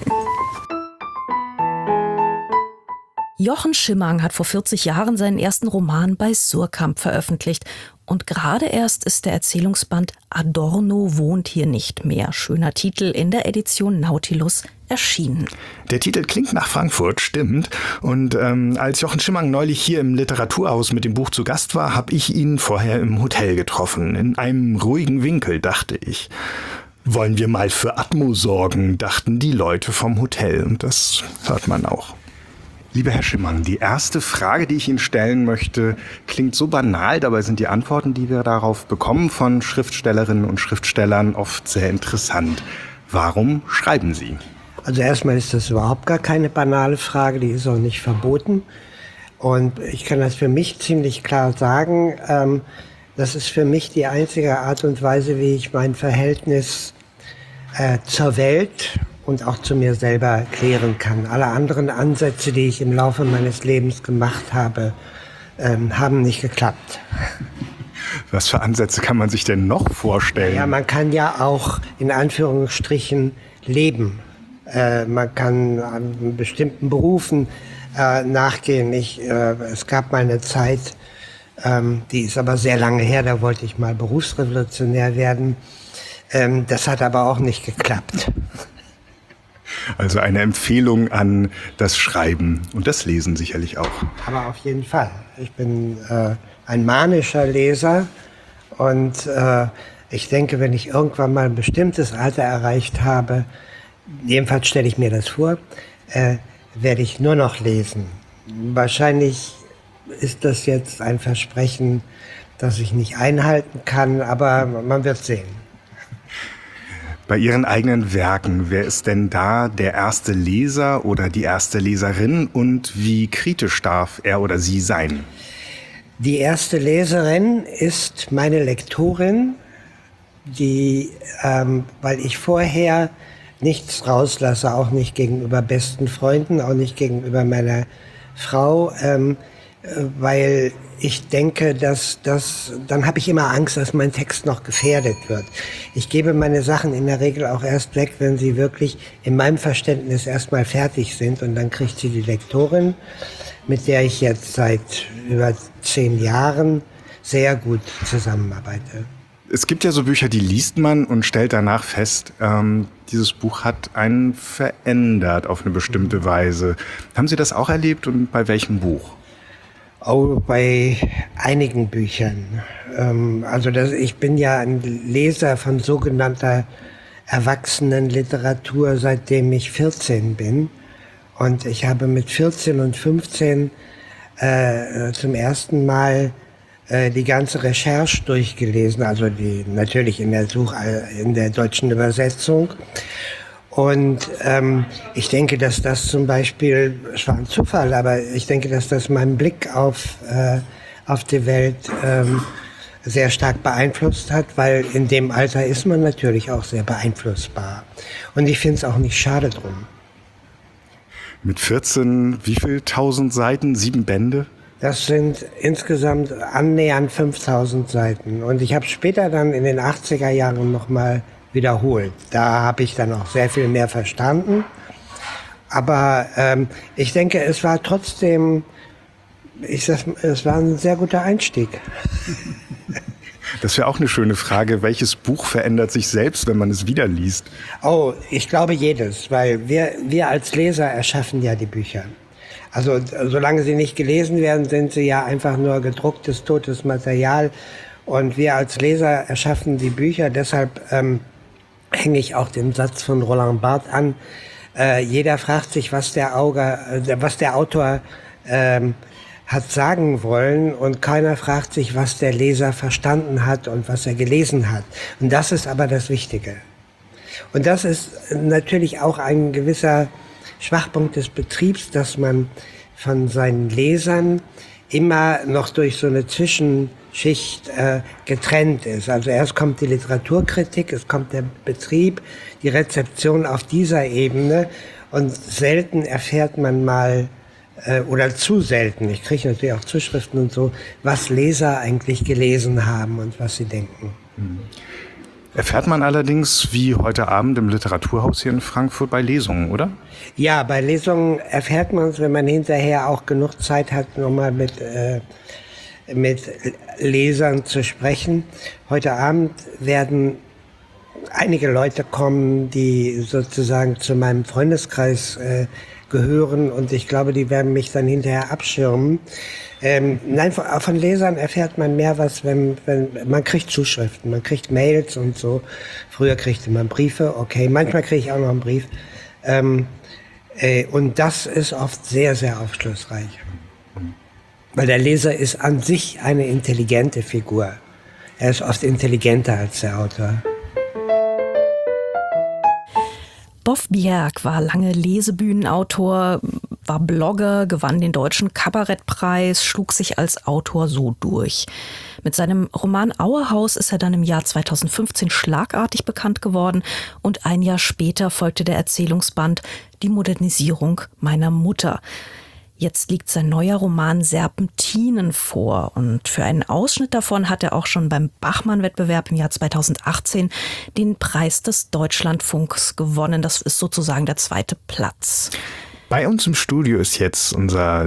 Jochen Schimmang hat vor 40 Jahren seinen ersten Roman bei Suhrkamp veröffentlicht. Und gerade erst ist der Erzählungsband Adorno wohnt hier nicht mehr, schöner Titel, in der Edition Nautilus erschienen. Der Titel klingt nach Frankfurt, stimmt. Und als Jochen Schimmang neulich hier im Literaturhaus mit dem Buch zu Gast war, habe ich ihn vorher im Hotel getroffen. In einem ruhigen Winkel, dachte ich. Wollen wir mal für Atmo sorgen, dachten die Leute vom Hotel. Und das hört man auch. Lieber Herr Schimmang, die erste Frage, die ich Ihnen stellen möchte, klingt so banal, dabei sind die Antworten, die wir darauf bekommen von Schriftstellerinnen und Schriftstellern, oft sehr interessant. Warum schreiben Sie? Also erstmal ist das überhaupt gar keine banale Frage, die ist auch nicht verboten. Und ich kann das für mich ziemlich klar sagen, das ist für mich die einzige Art und Weise, wie ich mein Verhältnis zur Welt und auch zu mir selber klären kann. Alle anderen Ansätze, die ich im Laufe meines Lebens gemacht habe, haben nicht geklappt. Was für Ansätze kann man sich denn noch vorstellen? Ja, man kann ja auch in Anführungsstrichen leben. Man kann an bestimmten Berufen nachgehen. Es gab mal eine Zeit, die ist aber sehr lange her, da wollte ich mal Berufsrevolutionär werden. Das hat aber auch nicht geklappt. Also eine Empfehlung an das Schreiben und das Lesen sicherlich auch. Aber auf jeden Fall. Ich bin ein manischer Leser und ich denke, wenn ich irgendwann mal ein bestimmtes Alter erreicht habe, jedenfalls stelle ich mir das vor, werde ich nur noch lesen. Wahrscheinlich ist das jetzt ein Versprechen, das ich nicht einhalten kann, aber man wird sehen. Bei Ihren eigenen Werken, wer ist denn da der erste Leser oder die erste Leserin und wie kritisch darf er oder sie sein? Die erste Leserin ist meine Lektorin, die, weil ich vorher nichts rauslasse, auch nicht gegenüber besten Freunden, auch nicht gegenüber meiner Frau, weil ich denke, dann habe ich immer Angst, dass mein Text noch gefährdet wird. Ich gebe meine Sachen in der Regel auch erst weg, wenn sie wirklich in meinem Verständnis erstmal fertig sind und dann kriegt sie die Lektorin, mit der ich jetzt seit über 10 Jahren sehr gut zusammenarbeite. Es gibt ja so Bücher, die liest man und stellt danach fest, dieses Buch hat einen verändert auf eine bestimmte Weise. Haben Sie das auch erlebt und bei welchem Buch? Oh, bei einigen Büchern. Ich bin ja ein Leser von sogenannter Erwachsenenliteratur, seitdem ich 14 bin. Und ich habe mit 14 und 15 zum ersten Mal die ganze Recherche durchgelesen, also natürlich in der deutschen Übersetzung. Und ich denke, dass das zum Beispiel, es war ein Zufall, aber ich denke, dass das meinen Blick auf die Welt sehr stark beeinflusst hat, weil in dem Alter ist man natürlich auch sehr beeinflussbar. Und ich finde es auch nicht schade drum. Mit 14, wie viel 1000 Seiten? 7 Bände? Das sind insgesamt annähernd 5000 Seiten. Und ich habe später dann in den 80er Jahren nochmal wiederholt. Da habe ich dann auch sehr viel mehr verstanden. Aber ich denke, es war trotzdem, es war ein sehr guter Einstieg. Das wäre auch eine schöne Frage. Welches Buch verändert sich selbst, wenn man es wieder liest? Oh, ich glaube jedes, weil wir als Leser erschaffen ja die Bücher. Also solange sie nicht gelesen werden, sind sie ja einfach nur gedrucktes, totes Material. Und wir als Leser erschaffen die Bücher. Deshalb hänge ich auch den Satz von Roland Barthes an. Jeder fragt sich, was der Autor hat sagen wollen, und keiner fragt sich, was der Leser verstanden hat und was er gelesen hat. Und das ist aber das Wichtige. Und das ist natürlich auch ein gewisser Schwachpunkt des Betriebs, dass man von seinen Lesern immer noch durch so eine Zwischenschicht getrennt ist. Also erst kommt die Literaturkritik, es kommt der Betrieb, die Rezeption auf dieser Ebene, und selten erfährt man mal, oder zu selten, ich kriege natürlich auch Zuschriften und so, was Leser eigentlich gelesen haben und was sie denken. Erfährt man allerdings, wie heute Abend im Literaturhaus hier in Frankfurt, bei Lesungen, oder? Ja, bei Lesungen erfährt man es, wenn man hinterher auch genug Zeit hat, nochmal mit Lesern zu sprechen. Heute Abend werden einige Leute kommen, die sozusagen zu meinem Freundeskreis gehören, und ich glaube, die werden mich dann hinterher abschirmen. Nein, von Lesern erfährt man mehr was, wenn man kriegt Zuschriften, man kriegt Mails und so. Früher kriegte man Briefe, okay, manchmal kriege ich auch noch einen Brief. Und das ist oft sehr, sehr aufschlussreich. Weil der Leser ist an sich eine intelligente Figur. Er ist oft intelligenter als der Autor. Bof Bjerg war lange Lesebühnenautor, war Blogger, gewann den Deutschen Kabarettpreis, schlug sich als Autor so durch. Mit seinem Roman Auerhaus ist er dann im Jahr 2015 schlagartig bekannt geworden, und ein Jahr später folgte der Erzählungsband Die Modernisierung meiner Mutter. Jetzt liegt sein neuer Roman Serpentinen vor, und für einen Ausschnitt davon hat er auch schon beim Bachmann-Wettbewerb im Jahr 2018 den Preis des Deutschlandfunks gewonnen. Das ist sozusagen der 2. Platz. Bei uns im Studio ist jetzt unser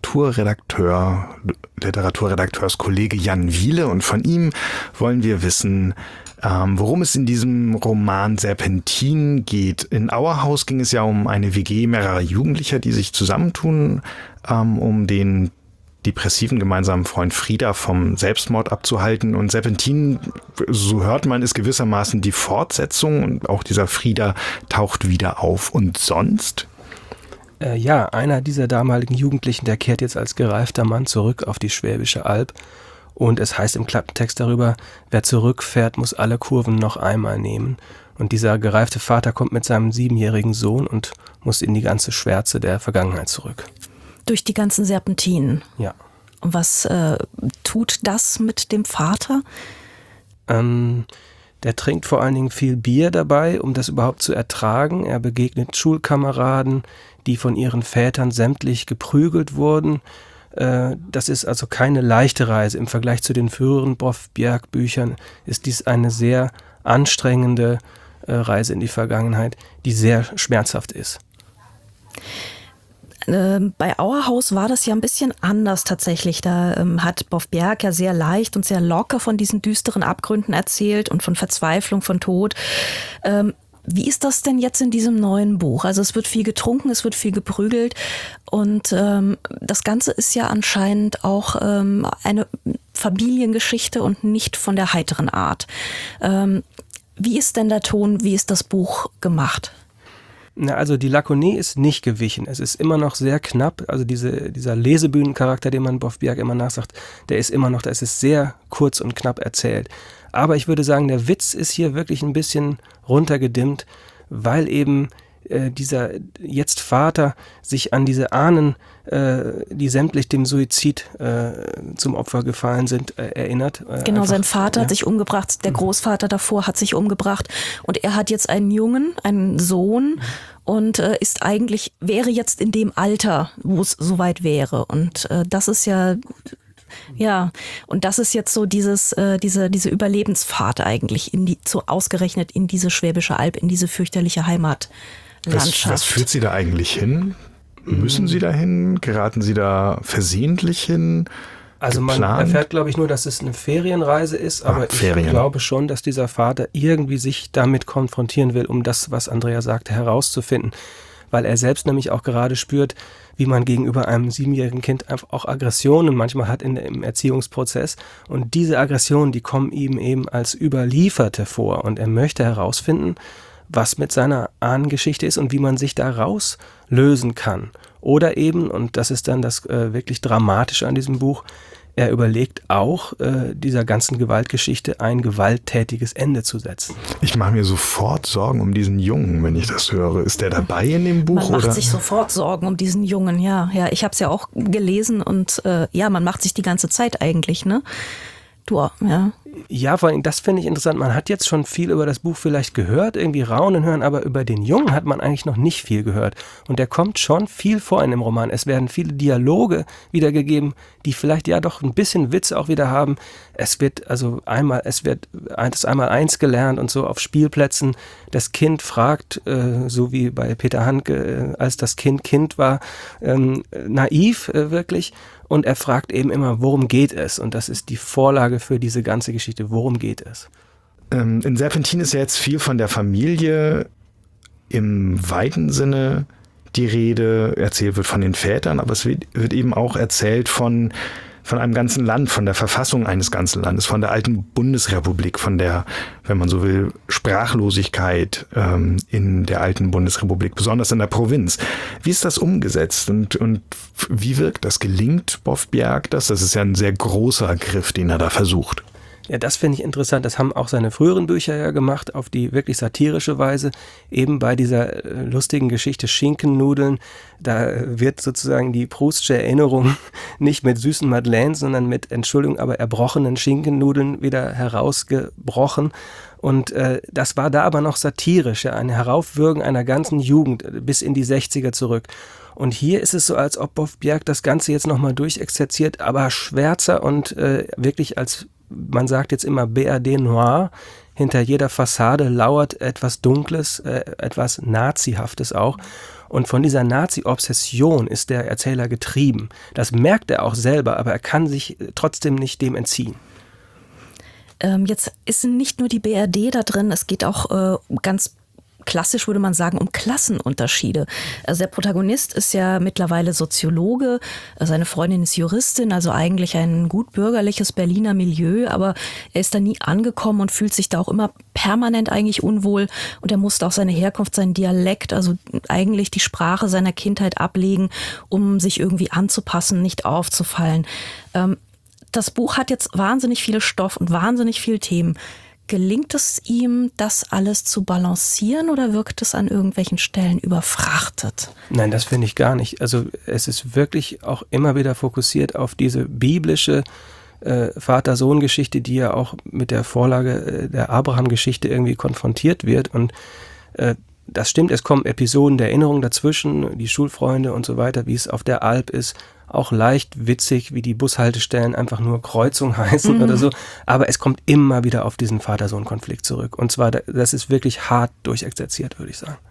Literaturredakteurskollege Jan Wiele, und von ihm wollen wir wissen, worum es in diesem Roman Serpentin geht. In Auerhaus ging es ja um eine WG mehrerer Jugendlicher, die sich zusammentun, um den depressiven gemeinsamen Freund Frieda vom Selbstmord abzuhalten. Und Serpentin, so hört man, ist gewissermaßen die Fortsetzung, und auch dieser Frieda taucht wieder auf. Und sonst? Ja, einer dieser damaligen Jugendlichen, der kehrt jetzt als gereifter Mann zurück auf die Schwäbische Alb. Und es heißt im Klappentext darüber, wer zurückfährt, muss alle Kurven noch einmal nehmen. Und dieser gereifte Vater kommt mit seinem 7-jährigen Sohn und muss in die ganze Schwärze der Vergangenheit zurück. Durch die ganzen Serpentinen? Ja. Und was tut das mit dem Vater? Der trinkt vor allen Dingen viel Bier dabei, um das überhaupt zu ertragen. Er begegnet Schulkameraden, die von ihren Vätern sämtlich geprügelt wurden. Das ist also keine leichte Reise. Im Vergleich zu den früheren Bof Bjerg-Büchern ist dies eine sehr anstrengende Reise in die Vergangenheit, die sehr schmerzhaft ist. Bei Auerhaus war das ja ein bisschen anders tatsächlich. Da hat Bof Bjerg ja sehr leicht und sehr locker von diesen düsteren Abgründen erzählt und von Verzweiflung, von Tod. Wie ist das denn jetzt in diesem neuen Buch? Also es wird viel getrunken, es wird viel geprügelt, und das Ganze ist ja anscheinend auch eine Familiengeschichte und nicht von der heiteren Art. Wie ist denn der Ton, wie ist das Buch gemacht? Na, also die Lakonie ist nicht gewichen. Es ist immer noch sehr knapp. Also dieser Lesebühnencharakter, den man Bof Bjerg immer nachsagt, der ist immer noch, da ist es sehr kurz und knapp erzählt. Aber ich würde sagen, der Witz ist hier wirklich ein bisschen runtergedimmt, weil eben dieser jetzt Vater sich an diese Ahnen, die sämtlich dem Suizid zum Opfer gefallen sind, erinnert. Genau, sein Vater hat sich umgebracht, der Großvater davor hat sich umgebracht und er hat jetzt einen Jungen, einen Sohn und wäre jetzt in dem Alter, wo es soweit wäre. Und das ist ja, und das ist jetzt so diese Überlebensfahrt eigentlich ausgerechnet in diese Schwäbische Alb, in diese fürchterliche Heimatlandschaft. Was führt Sie da eigentlich hin? Müssen Sie da hin? Geraten Sie da versehentlich hin? Also man erfährt, glaube ich, nur, dass es eine Ferienreise ist, aber ich glaube schon, dass dieser Vater irgendwie sich damit konfrontieren will, um das, was Andrea sagte, herauszufinden. Weil er selbst nämlich auch gerade spürt, wie man gegenüber einem 7-jährigen Kind einfach auch Aggressionen manchmal hat im Erziehungsprozess. Und diese Aggressionen, die kommen ihm eben als Überlieferte vor. Und er möchte herausfinden, was mit seiner Ahnengeschichte ist und wie man sich da rauslösen kann. Oder eben, und das ist dann das wirklich Dramatische an diesem Buch, er überlegt auch, dieser ganzen Gewaltgeschichte ein gewalttätiges Ende zu setzen. Ich mache mir sofort Sorgen um diesen Jungen, wenn ich das höre. Ist der dabei in dem Buch? Man macht sich sofort Sorgen um diesen Jungen, ja. Ich habe es ja auch gelesen und man macht sich die ganze Zeit eigentlich, ne? Ja, vor allem, das finde ich interessant. Man hat jetzt schon viel über das Buch vielleicht gehört, irgendwie raunen hören, aber über den Jungen hat man eigentlich noch nicht viel gehört. Und der kommt schon viel vor in dem Roman. Es werden viele Dialoge wiedergegeben, die vielleicht ja doch ein bisschen Witz auch wieder haben. Es wird das Einmaleins gelernt und so auf Spielplätzen. Das Kind fragt, so wie bei Peter Handke, als das Kind war, naiv wirklich. Und er fragt eben immer, worum geht es? Und das ist die Vorlage für diese ganze Geschichte. Worum geht es? In Serpentin ist ja jetzt viel von der Familie im weiten Sinne die Rede. Erzählt wird von den Vätern, aber es wird eben auch erzählt von einem ganzen Land, von der Verfassung eines ganzen Landes, von der alten Bundesrepublik, von der, wenn man so will, Sprachlosigkeit in der alten Bundesrepublik, besonders in der Provinz. Wie ist das umgesetzt und wie wirkt das? Gelingt Bof Bjerg das? Das ist ja ein sehr großer Griff, den er da versucht. Ja, das finde ich interessant. Das haben auch seine früheren Bücher ja gemacht, auf die wirklich satirische Weise. Eben bei dieser lustigen Geschichte Schinkennudeln, da wird sozusagen die Proustsche Erinnerung nicht mit süßen Madeleines, sondern mit, Entschuldigung, aber erbrochenen Schinkennudeln wieder herausgebrochen. Und das war da aber noch satirisch, ja, ein Heraufwürgen einer ganzen Jugend bis in die 60er zurück. Und hier ist es so, als ob Bof Bjerg das Ganze jetzt nochmal durchexerziert, aber schwärzer und wirklich als, man sagt jetzt immer BRD Noir, hinter jeder Fassade lauert etwas Dunkles, etwas Nazihaftes auch. Und von dieser Nazi-Obsession ist der Erzähler getrieben. Das merkt er auch selber, aber er kann sich trotzdem nicht dem entziehen. Jetzt ist nicht nur die BRD da drin, es geht auch ganz klassisch, würde man sagen, um Klassenunterschiede. Also der Protagonist ist ja mittlerweile Soziologe, seine Freundin ist Juristin, also eigentlich ein gut bürgerliches Berliner Milieu, aber er ist da nie angekommen und fühlt sich da auch immer permanent eigentlich unwohl und er musste auch seine Herkunft, seinen Dialekt, also eigentlich die Sprache seiner Kindheit ablegen, um sich irgendwie anzupassen, nicht aufzufallen. Das Buch hat jetzt wahnsinnig viel Stoff und wahnsinnig viele Themen. Gelingt es ihm, das alles zu balancieren oder wirkt es an irgendwelchen Stellen überfrachtet? Nein, das finde ich gar nicht. Also es ist wirklich auch immer wieder fokussiert auf diese biblische Vater-Sohn-Geschichte, die ja auch mit der Vorlage der Abraham-Geschichte irgendwie konfrontiert wird. Und das stimmt, es kommen Episoden der Erinnerung dazwischen, die Schulfreunde und so weiter, wie es auf der Alp ist. Auch leicht witzig, wie die Bushaltestellen einfach nur Kreuzung heißen oder so. Aber es kommt immer wieder auf diesen Vater-Sohn-Konflikt zurück. Und zwar, das ist wirklich hart durchexerziert, würde ich sagen.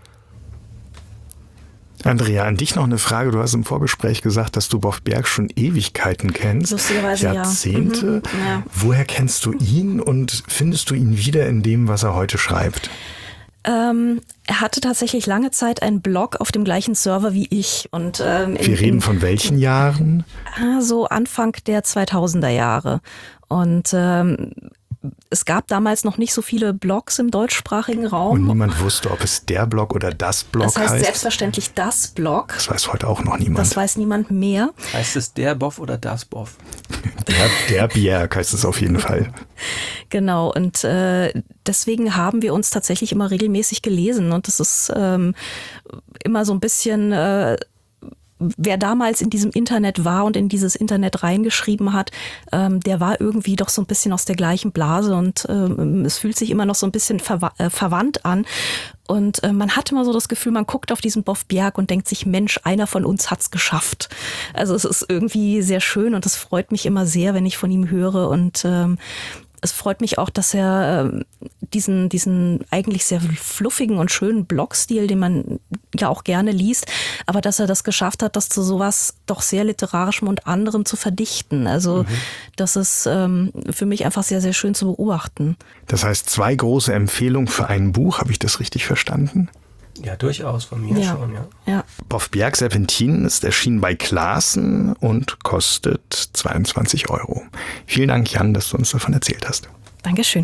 Andrea, an dich noch eine Frage. Du hast im Vorgespräch gesagt, dass du Bof Bjerg schon Ewigkeiten kennst. Lustigerweise, Jahrzehnte. Ja. Ja. Woher kennst du ihn und findest du ihn wieder in dem, was er heute schreibt? Er hatte tatsächlich lange Zeit einen Blog auf dem gleichen Server wie ich. Und, wir reden von welchen Jahren? So Anfang der 2000er Jahre. Und es gab damals noch nicht so viele Blogs im deutschsprachigen Raum. Und niemand wusste, ob es der Blog oder das Blog heißt. Das heißt selbstverständlich das Blog. Das weiß heute auch noch niemand. Das weiß niemand mehr. Heißt es der Boff oder das Boff? Der Bjerg heißt es auf jeden Fall. Genau, und deswegen haben wir uns tatsächlich immer regelmäßig gelesen. Und das ist immer so ein bisschen... wer damals in diesem Internet war und in dieses Internet reingeschrieben hat, der war irgendwie doch so ein bisschen aus der gleichen Blase und es fühlt sich immer noch so ein bisschen verwandt an. Und man hat immer so das Gefühl, man guckt auf diesen Boff Bjerg und denkt sich, Mensch, einer von uns hat's geschafft. Also es ist irgendwie sehr schön und es freut mich immer sehr, wenn ich von ihm höre. Und es freut mich auch, dass er diesen eigentlich sehr fluffigen und schönen Blogstil, den man ja auch gerne liest, aber dass er das geschafft hat, das zu sowas doch sehr Literarischem und anderem zu verdichten. Also das ist für mich einfach sehr, sehr schön zu beobachten. Das heißt, 2 große Empfehlungen für ein Buch, habe ich das richtig verstanden? Ja, durchaus, von mir schon, ja. Boff Bjerg Serpentinen ist erschienen bei Classen und kostet 22 €. Vielen Dank, Jan, dass du uns davon erzählt hast. Dankeschön.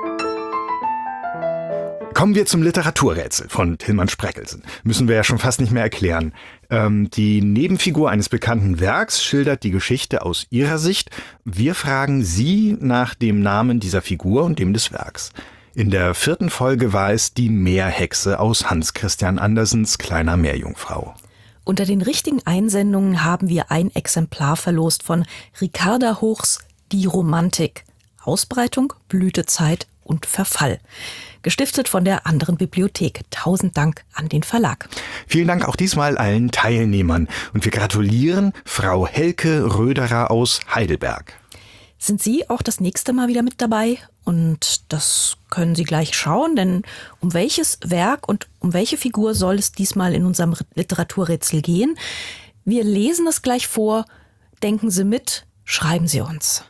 Kommen wir zum Literaturrätsel von Tilman Spreckelsen. Müssen wir ja schon fast nicht mehr erklären. Die Nebenfigur eines bekannten Werks schildert die Geschichte aus ihrer Sicht. Wir fragen Sie nach dem Namen dieser Figur und dem des Werks. In der 4. Folge war es die Meerhexe aus Hans Christian Andersens Kleiner Meerjungfrau. Unter den richtigen Einsendungen haben wir ein Exemplar verlost von Ricarda Hochs Die Romantik. Ausbreitung, Blütezeit und Verfall. Gestiftet von der Anderen Bibliothek. 1000 Dank an den Verlag. Vielen Dank auch diesmal allen Teilnehmern. Und wir gratulieren Frau Helke Röderer aus Heidelberg. Sind Sie auch das nächste Mal wieder mit dabei? Und das können Sie gleich schauen, denn um welches Werk und um welche Figur soll es diesmal in unserem Literaturrätsel gehen? Wir lesen es gleich vor. Denken Sie mit, schreiben Sie uns.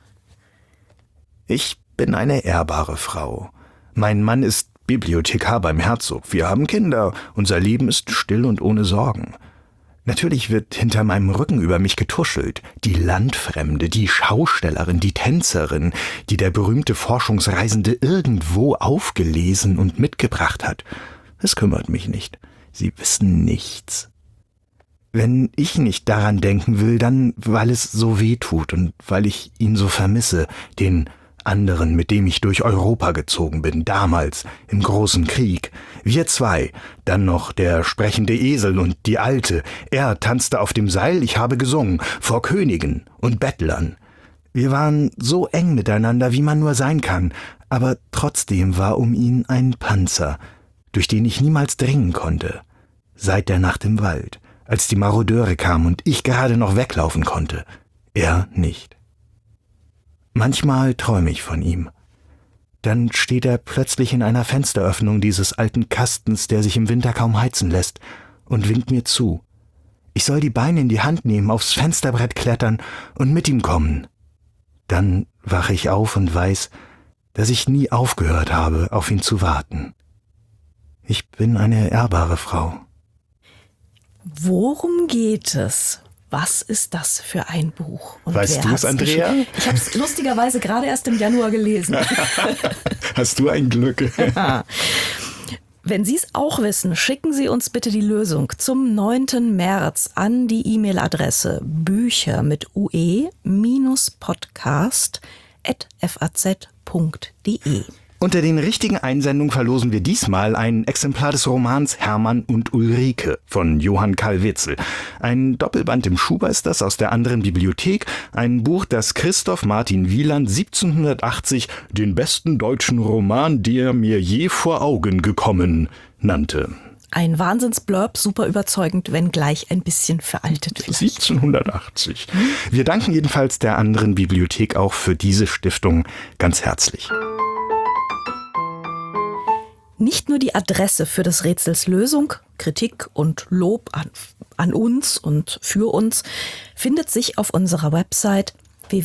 Ich bin eine ehrbare Frau. Mein Mann ist Bibliothekar beim Herzog. Wir haben Kinder. Unser Leben ist still und ohne Sorgen. Natürlich wird hinter meinem Rücken über mich getuschelt. Die Landfremde, die Schaustellerin, die Tänzerin, die der berühmte Forschungsreisende irgendwo aufgelesen und mitgebracht hat. Es kümmert mich nicht. Sie wissen nichts. Wenn ich nicht daran denken will, dann weil es so weh tut und weil ich ihn so vermisse, den anderen, mit dem ich durch Europa gezogen bin, damals im großen Krieg. Wir 2, dann noch der sprechende Esel und die Alte. Er tanzte auf dem Seil, ich habe gesungen, vor Königen und Bettlern. Wir waren so eng miteinander, wie man nur sein kann, aber trotzdem war um ihn ein Panzer, durch den ich niemals dringen konnte. Seit der Nacht im Wald, als die Marodeure kamen und ich gerade noch weglaufen konnte. Er nicht. Manchmal träume ich von ihm. Dann steht er plötzlich in einer Fensteröffnung dieses alten Kastens, der sich im Winter kaum heizen lässt, und winkt mir zu. Ich soll die Beine in die Hand nehmen, aufs Fensterbrett klettern und mit ihm kommen. Dann wache ich auf und weiß, dass ich nie aufgehört habe, auf ihn zu warten. Ich bin eine ehrbare Frau. Worum geht es? Was ist das für ein Buch? Und weißt du es, Andrea? Ich habe es lustigerweise gerade erst im Januar gelesen. Hast du ein Glück? Wenn Sie es auch wissen, schicken Sie uns bitte die Lösung zum 9. März an die E-Mail-Adresse bücher-podcast@faz.de. Unter den richtigen Einsendungen verlosen wir diesmal ein Exemplar des Romans Hermann und Ulrike von Johann Karl Witzel. Ein Doppelband im Schuber ist das aus der Anderen Bibliothek, ein Buch, das Christoph Martin Wieland 1780 den besten deutschen Roman, der mir je vor Augen gekommen, nannte. Ein Wahnsinnsblurb, super überzeugend, wenn gleich ein bisschen veraltet vielleicht. 1780. Wir danken jedenfalls der Anderen Bibliothek auch für diese Stiftung ganz herzlich. Nicht nur die Adresse für des Rätsels Lösung, Kritik und Lob an uns und für uns findet sich auf unserer Website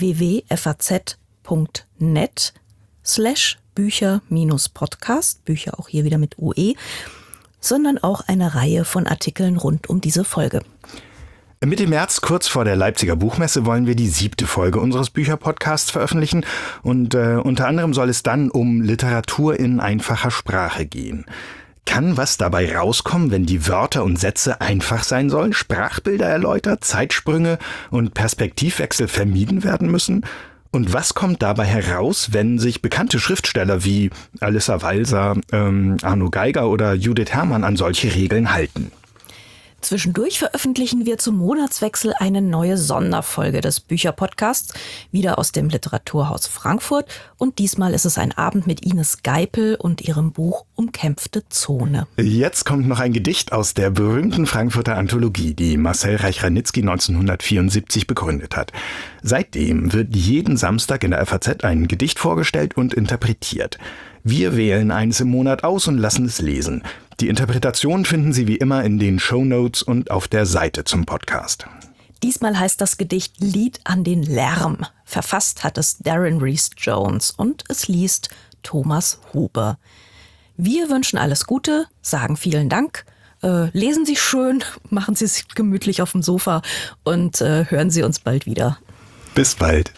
www.faz.net/Bücher-Podcast, Bücher auch hier wieder mit UE, sondern auch eine Reihe von Artikeln rund um diese Folge. Mitte März, kurz vor der Leipziger Buchmesse, wollen wir die 7. Folge unseres Bücherpodcasts veröffentlichen und unter anderem soll es dann um Literatur in einfacher Sprache gehen. Kann was dabei rauskommen, wenn die Wörter und Sätze einfach sein sollen, Sprachbilder erläutert, Zeitsprünge und Perspektivwechsel vermieden werden müssen? Und was kommt dabei heraus, wenn sich bekannte Schriftsteller wie Alissa Walser, Arno Geiger oder Judith Herrmann an solche Regeln halten? Zwischendurch veröffentlichen wir zum Monatswechsel eine neue Sonderfolge des Bücherpodcasts, wieder aus dem Literaturhaus Frankfurt. Und diesmal ist es ein Abend mit Ines Geipel und ihrem Buch Umkämpfte Zone. Jetzt kommt noch ein Gedicht aus der berühmten Frankfurter Anthologie, die Marcel Reich-Ranitzky 1974 begründet hat. Seitdem wird jeden Samstag in der FAZ ein Gedicht vorgestellt und interpretiert. Wir wählen eines im Monat aus und lassen es lesen. Die Interpretation finden Sie wie immer in den Shownotes und auf der Seite zum Podcast. Diesmal heißt das Gedicht Lied an den Lärm. Verfasst hat es Darren Rees Jones und es liest Thomas Huber. Wir wünschen alles Gute, sagen vielen Dank, lesen Sie schön, machen Sie es gemütlich auf dem Sofa und hören Sie uns bald wieder. Bis bald.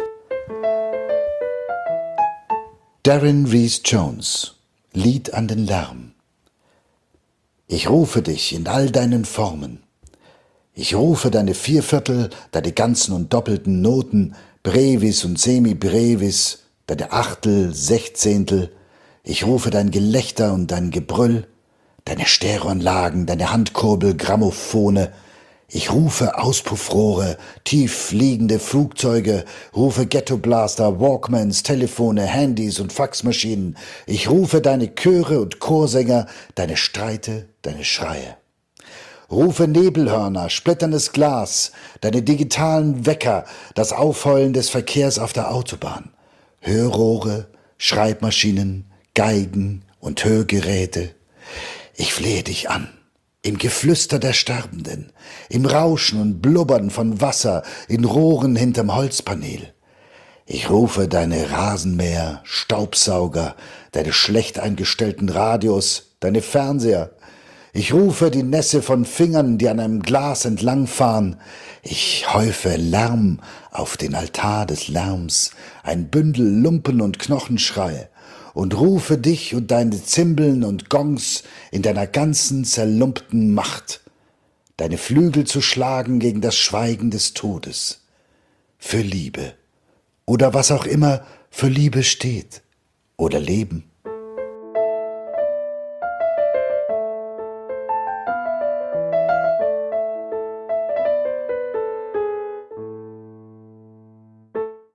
Darren Rees Jones, Lied an den Lärm. Ich rufe dich in all deinen Formen. Ich rufe deine Vierviertel, deine ganzen und doppelten Noten, Brevis und Semibrevis, deine Achtel, Sechzehntel. Ich rufe dein Gelächter und dein Gebrüll, deine Stereoanlagen, deine Handkurbel, Grammophone. Ich rufe Auspuffrohre, tief liegende Flugzeuge, rufe Ghettoblaster, Walkmans, Telefone, Handys und Faxmaschinen. Ich rufe deine Chöre und Chorsänger, deine Streite, deine Schreie. Rufe Nebelhörner, splitterndes Glas, deine digitalen Wecker, das Aufheulen des Verkehrs auf der Autobahn. Hörrohre, Schreibmaschinen, Geigen und Hörgeräte. Ich flehe dich an. Im Geflüster der Sterbenden, im Rauschen und Blubbern von Wasser in Rohren hinterm Holzpanel. Ich rufe deine Rasenmäher, Staubsauger, deine schlecht eingestellten Radios, deine Fernseher. Ich rufe die Nässe von Fingern, die an einem Glas entlangfahren. Ich häufe Lärm auf den Altar des Lärms, ein Bündel Lumpen und Knochenschrei. Und rufe dich und deine Zimbeln und Gongs in deiner ganzen zerlumpten Macht, deine Flügel zu schlagen gegen das Schweigen des Todes. Für Liebe. Oder was auch immer für Liebe steht. Oder Leben.